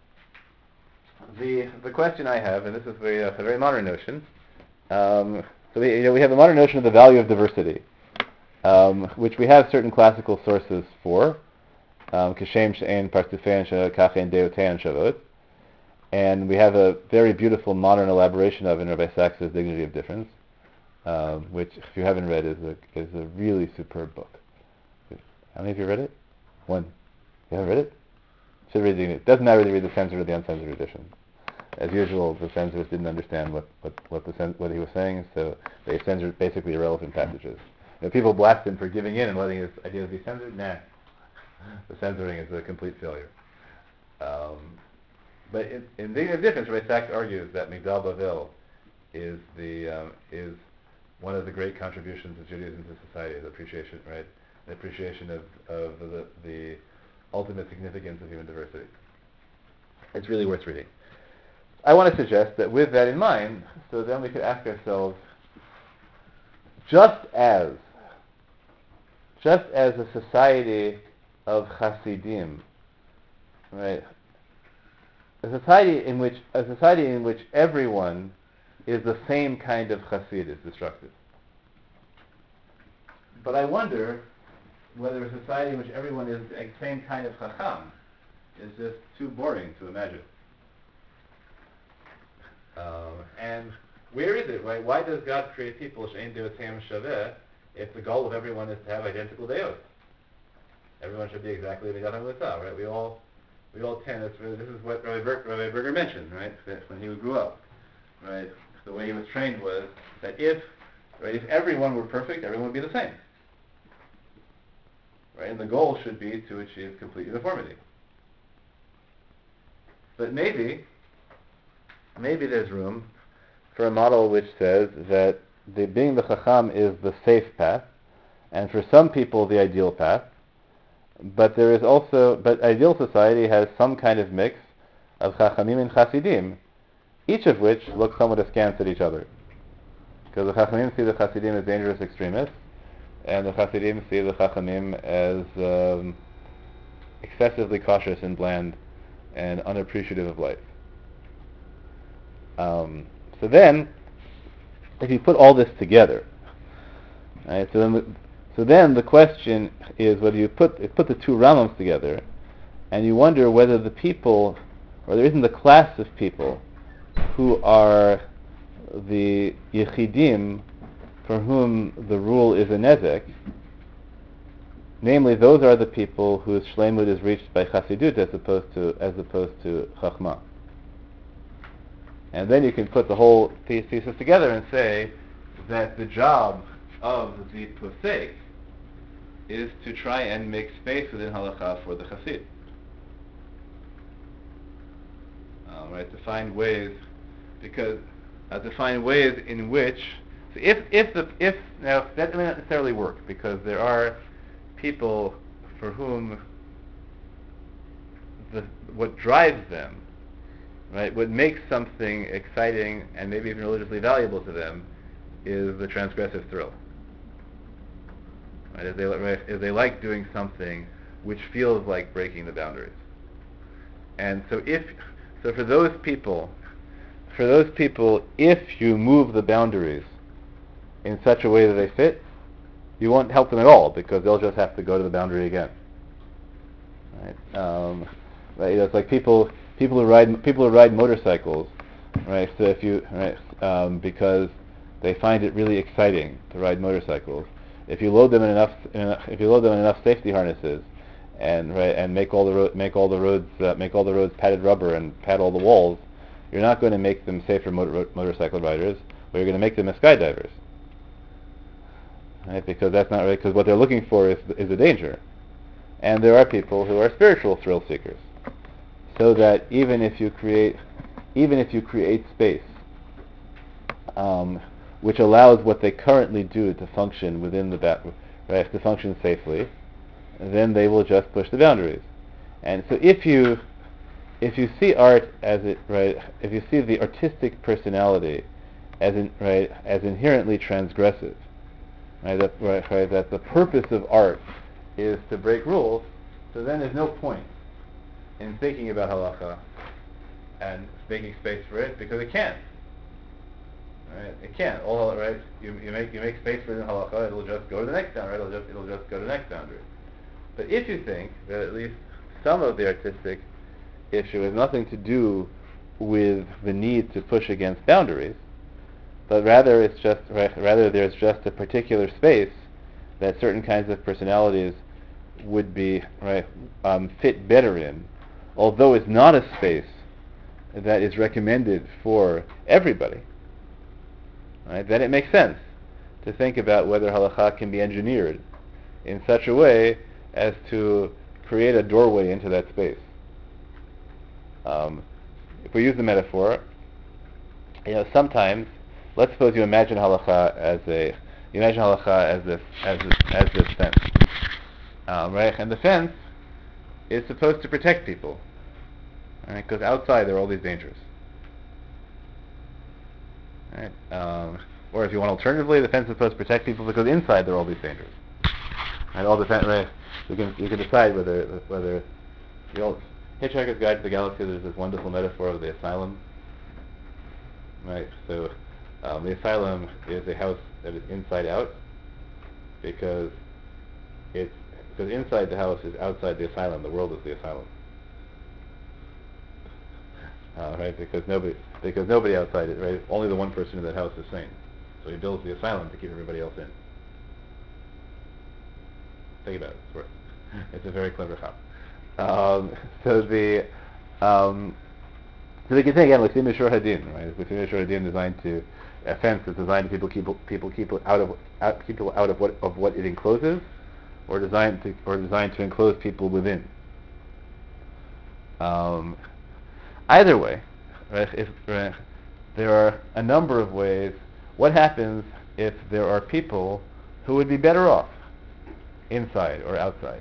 the the question I have, and this is very, uh, a very modern notion, Um, So we, you know, we have a modern notion of the value of diversity, um, which we have certain classical sources for, Kashem she'en partufein she'kachen deotein shavot, and we have a very beautiful modern elaboration of in Rabbi Sachs's Dignity of Difference, um, which, if you haven't read, is a is a really superb book. How many of you read it? One. You haven't read it? Should read it. It doesn't matter whether you read the censored or the uncensored edition. As usual, the censors didn't understand what, what, what, the cen- what he was saying, so they censored basically irrelevant passages. You know, people blast him for giving in and letting his ideas be censored. Nah. The censoring is a complete failure. Um, but in, in Dignity of Difference, Rabbi Sachs argues that Migdal Bavel is the um, is one of the great contributions of Judaism to society, the appreciation, right? The appreciation of, of the, the ultimate significance of human diversity. It's really worth reading. I want to suggest that with that in mind, so then we could ask ourselves, just as, just as a society of Hasidim, right? A society in which a society in which everyone is the same kind of Hasid is destructive. But I wonder whether a society in which everyone is the same kind of Chacham is just too boring to imagine. Um, and where is it, right? Why does God create people she'ein deoteim shaveh if the goal of everyone is to have identical deos? Everyone should be exactly the Midat HaMitzah, right? We all, we all tend. This, this is what Rabbi, Ber- Rabbi Berger mentioned, right? That when he grew up, right? The way he was trained was that if, right, if everyone were perfect, everyone would be the same, right? And the goal should be to achieve complete uniformity. But maybe, maybe there's room for a model which says that the, being the Chacham is the safe path, and for some people the ideal path. But there is also, but ideal society has some kind of mix of Chachamim and Chasidim, each of which look somewhat askance at each other. Because the Chachamim see the Chasidim as dangerous extremists, and the Chasidim see the Chachamim as um, excessively cautious and bland and unappreciative of life. Um, so then, if you put all this together, right, so then the, So then the question is whether you put put the two Ramams together, and you wonder whether the people, or there isn't a class of people, who are the Yechidim, for whom the rule is a nezek. Namely, those are the people whose shleimut is reached by Chassidut as opposed to as opposed to Chachma. And then you can put the whole thesis together and say that the job of the posek is to try and make space within halakha for the chassid. Um, right, to find ways, because uh, to find ways in which, so if if the if now that may not necessarily work, because there are people for whom the what drives them, right, what makes something exciting and maybe even religiously valuable to them, is the transgressive thrill. Right, if they, right, if they like doing something which feels like breaking the boundaries. And so if, so for those people, for those people, if you move the boundaries in such a way that they fit, you won't help them at all, because they'll just have to go to the boundary again. Right? Um, right, you know, it's like people, people who ride, people who ride motorcycles, right? So if you, right, um, because they find it really exciting to ride motorcycles. If you load them in enough, in enough, if you load them in enough safety harnesses, and right, and make all the ro- make all the roads uh, make all the roads padded rubber and pad all the walls, you're not going to make them safer motor- motorcycle riders, but you're going to make them as skydivers, right? Because that's not right. Because what they're looking for is is a danger, and there are people who are spiritual thrill seekers, so that even if you create, even if you create space. Um, which allows what they currently do to function within the ba- right, to function safely, then they will just push the boundaries. And so if you if you see art as it right, if you see the artistic personality as in, right as inherently transgressive, right, that, right, right, that the purpose of art is to break rules, so then there's no point in thinking about halacha and making space for it, because it can't. Right? It can't. All right. You you make you make space for the halacha. It'll just go to the next boundary. It'll just it'll just go to the next boundary. But if you think that at least some of the artistic issue has nothing to do with the need to push against boundaries, but rather it's just right, rather there's just a particular space that certain kinds of personalities would be right um, fit better in, although it's not a space that is recommended for everybody. Right? Then it makes sense to think about whether halakha can be engineered in such a way as to create a doorway into that space. Um, if we use the metaphor, you know, sometimes, let's suppose you imagine halakha as a, you imagine halakha as this, as this, as this fence, um, right? And the fence is supposed to protect people, right? Because outside there are all these dangers, right? Um, or if you want alternatively, the fence is supposed to protect people because inside there are all these dangers, and all the fence, right? You can you can decide whether whether the old Hitchhiker's Guide to the Galaxy. There's this wonderful metaphor of the asylum, right? So um, the asylum is a house that is inside out because it's because inside the house is outside the asylum. The world is the asylum, uh, right? Because nobody because nobody outside it, right? Only the one person in that house is sane. So he builds the asylum to keep everybody else in. Think about it. It's worth. It's a very clever hop. Um, so the um, so they can say again, like Lifnim Mishor Hadin, right? Lifnim Mishor Hadin designed to a fence that's designed to people keep people keep out of out, keep people out of what of what it encloses, or designed to or designed to enclose people within. Um, either way, right, if right, there are a number of ways. What happens if there are people who would be better off inside or outside?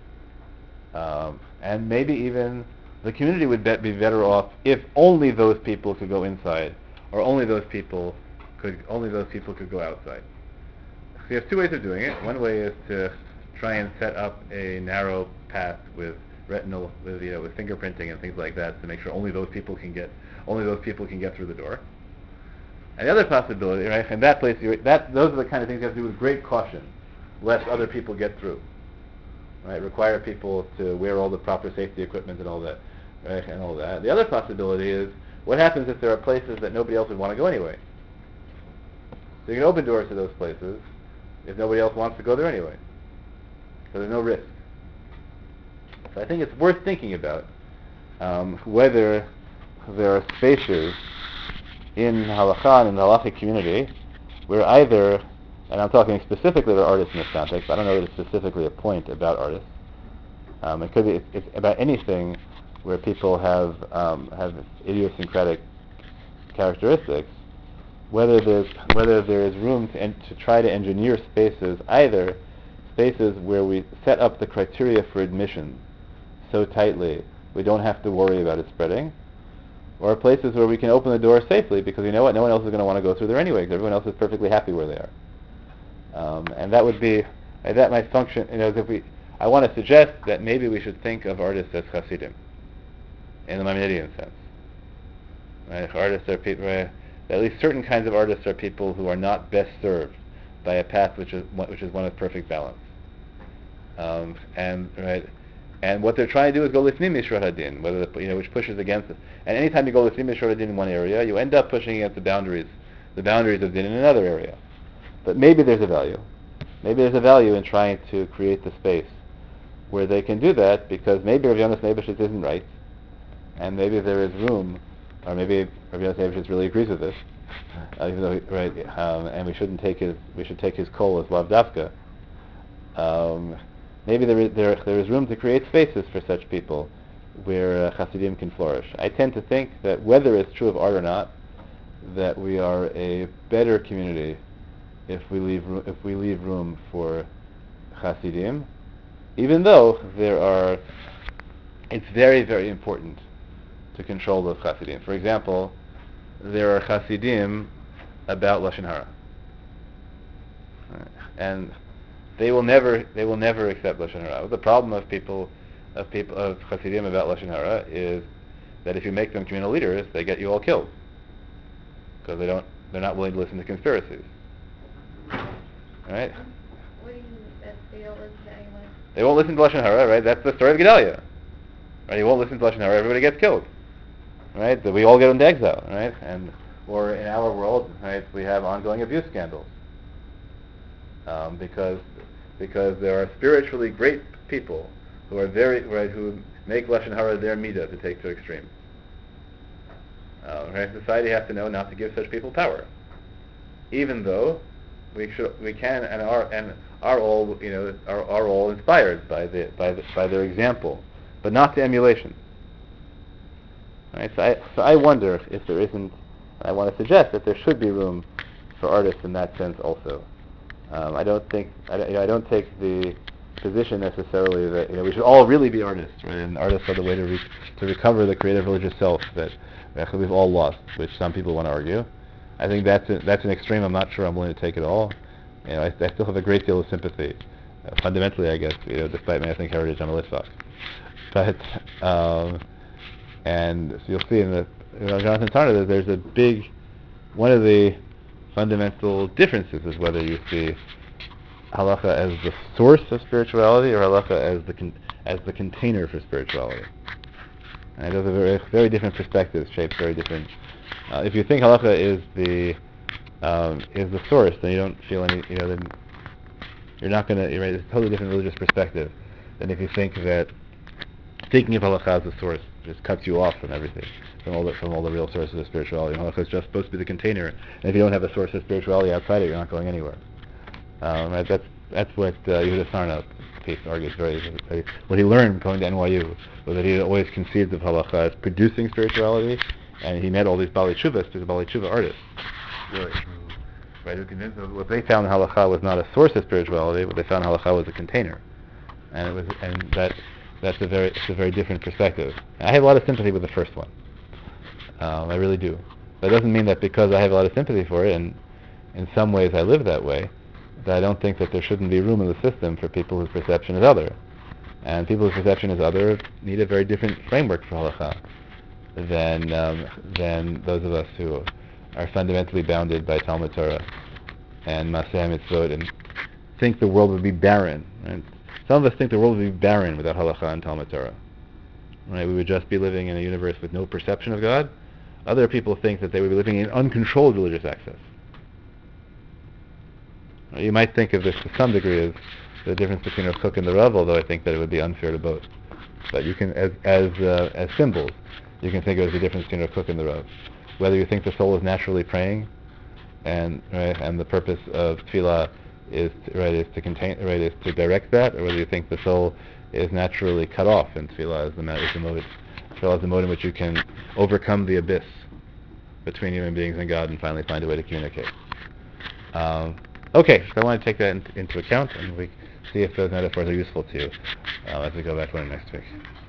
Um, and maybe even the community would be better off if only those people could go inside, or only those people could only those people could go outside. So you have two ways of doing it. One way is to try and set up a narrow path with retinal, with, you know, with fingerprinting and things like that to make sure only those people can get only those people can get through the door. And the other possibility, right, in that place, you, that those are the kind of things you have to do with great caution, lest other people get through. Right, require people to wear all the proper safety equipment and all that, right, and all that. The other possibility is what happens if there are places that nobody else would want to go anyway. So you can open doors to those places if nobody else wants to go there anyway. So there's no risk. So I think it's worth thinking about um, whether there are spaces in halakha and the halachic community where either, and I'm talking specifically about artists in this context. I don't know that it's specifically a point about artists. Um, it could be it's, it's about anything where people have um, have idiosyncratic characteristics. Whether there's whether there is room to, en- to try to engineer spaces, either spaces where we set up the criteria for admission so tightly we don't have to worry about it spreading, or places where we can open the door safely because you know what, no one else is going to want to go through there anyway because everyone else is perfectly happy where they are. Um, and that would be, uh, that might function, you know, if we, I want to suggest that maybe we should think of artists as Hasidim, in the Maimonidean sense. Right? Artists are people, right? At least certain kinds of artists are people who are not best served by a path which is which is one of perfect balance. Um, and right, and what they're trying to do is go Lifnim Mishor Hadin, whether the, you know, which pushes against it. And anytime you go Lifnim Mishor Hadin in one area, you end up pushing against the boundaries, the boundaries of Din in another area. But maybe there's a value. Maybe there's a value in trying to create the space where they can do that, because maybe Rav Yonas Neibashitz isn't right, and maybe there is room, or maybe Rav Yonas Neibashitz really agrees with this, uh, even though he, right, um, and we shouldn't take his we should take his call as lav dafka. Um, maybe there is there there is room to create spaces for such people where uh, Hasidim can flourish. I tend to think that whether it's true of art or not, that we are a better community if we leave ro- if we leave room for Hasidim, even though there are, it's very very important to control those Hasidim. For example, there are Hasidim about Lashon Hara, and they will never they will never accept Lashon Hara. The problem of people of people of Hasidim about Lashon Hara is that if you make them communal leaders, they get you all killed because they don't they're not willing to listen to conspiracies. Right? What do you mean that they don't listen to anyone? They won't listen to Lashon Hara, right? That's the story of Gedalia. Right? He won't listen to Lashon Hara, everybody gets killed. Right? That we all get into exile, right? And or in our world, right, we have ongoing abuse scandals. Um, because because there are spiritually great people who are very right who make Lashon Hara their midah to take to extreme. Uh, right? Society has to know not to give such people power, even though we should we can and are and are all you know are, are all inspired by the by the, by their example, but not to emulation. Right? So I so I wonder if there isn't. I want to suggest that there should be room for artists in that sense also. Um, I don't think I don't, you know, I don't take the position necessarily that you know we should all really be artists, right? And artists are the way to re- to recover the creative religious self that, that we've all lost, which some people want to argue. I think that's a, that's an extreme. I'm not sure I'm willing to take it all. You know, I, I still have a great deal of sympathy, uh, fundamentally, I guess. You know, despite my ethnic heritage, I'm a Litvak. But um, and so you'll see in the you know, Jonathan Tarnow that there's a big one of the fundamental differences is whether you see halacha as the source of spirituality or halacha as the con- as the container for spirituality. And those are very very different perspectives, shaped very different. Uh, if you think halacha is the um, is the source, then you don't feel any. You know, then you're not going to. Right, it's a totally different religious perspective than if you think that thinking of halacha as the source just cuts you off from everything, from all the from all the real sources of spirituality. And halacha is just supposed to be the container, and if you don't have a source of spirituality outside it, you're not going anywhere. Um, right, that's that's what uh, Yehuda Sarna piece argues. Very, very, what he learned going to N Y U was that he had always conceived of halacha as producing spirituality, and he met all these Bali Tshuvas, these Bali Tshuva artists. Really, right? Who convinced them what they found in halacha was not a source of spirituality, but they found halacha was a container, and it was and that. That's a very, it's a very different perspective. I have a lot of sympathy with the first one. Um, I really do. But it doesn't mean that because I have a lot of sympathy for it, and in some ways I live that way, that I don't think that there shouldn't be room in the system for people whose perception is other. And people whose perception is other need a very different framework for halacha than um, than those of us who are fundamentally bounded by Talmud Torah and Maseh Mitzvot and think the world would be barren. Right? Some of us think the world would be barren without halacha and Talmud Torah. Right? We would just be living in a universe with no perception of God. Other people think that they would be living in uncontrolled religious access. You might think of this to some degree as the difference between a cook and the Rav, although I think that it would be unfair to both. But you can, as as uh, as symbols, you can think of it as the difference between a cook and the Rav. Whether you think the soul is naturally praying, and right, and the purpose of tefillah is to, right is to contain right is to direct that, or whether you think the soul is naturally cut off and tefillah is the is the mode tefillah is the mode in which you can overcome the abyss between human beings and God and finally find a way to communicate. Um, okay, so I want to take that in, into account, and we see if those metaphors are useful to you uh, as we go back to it next week.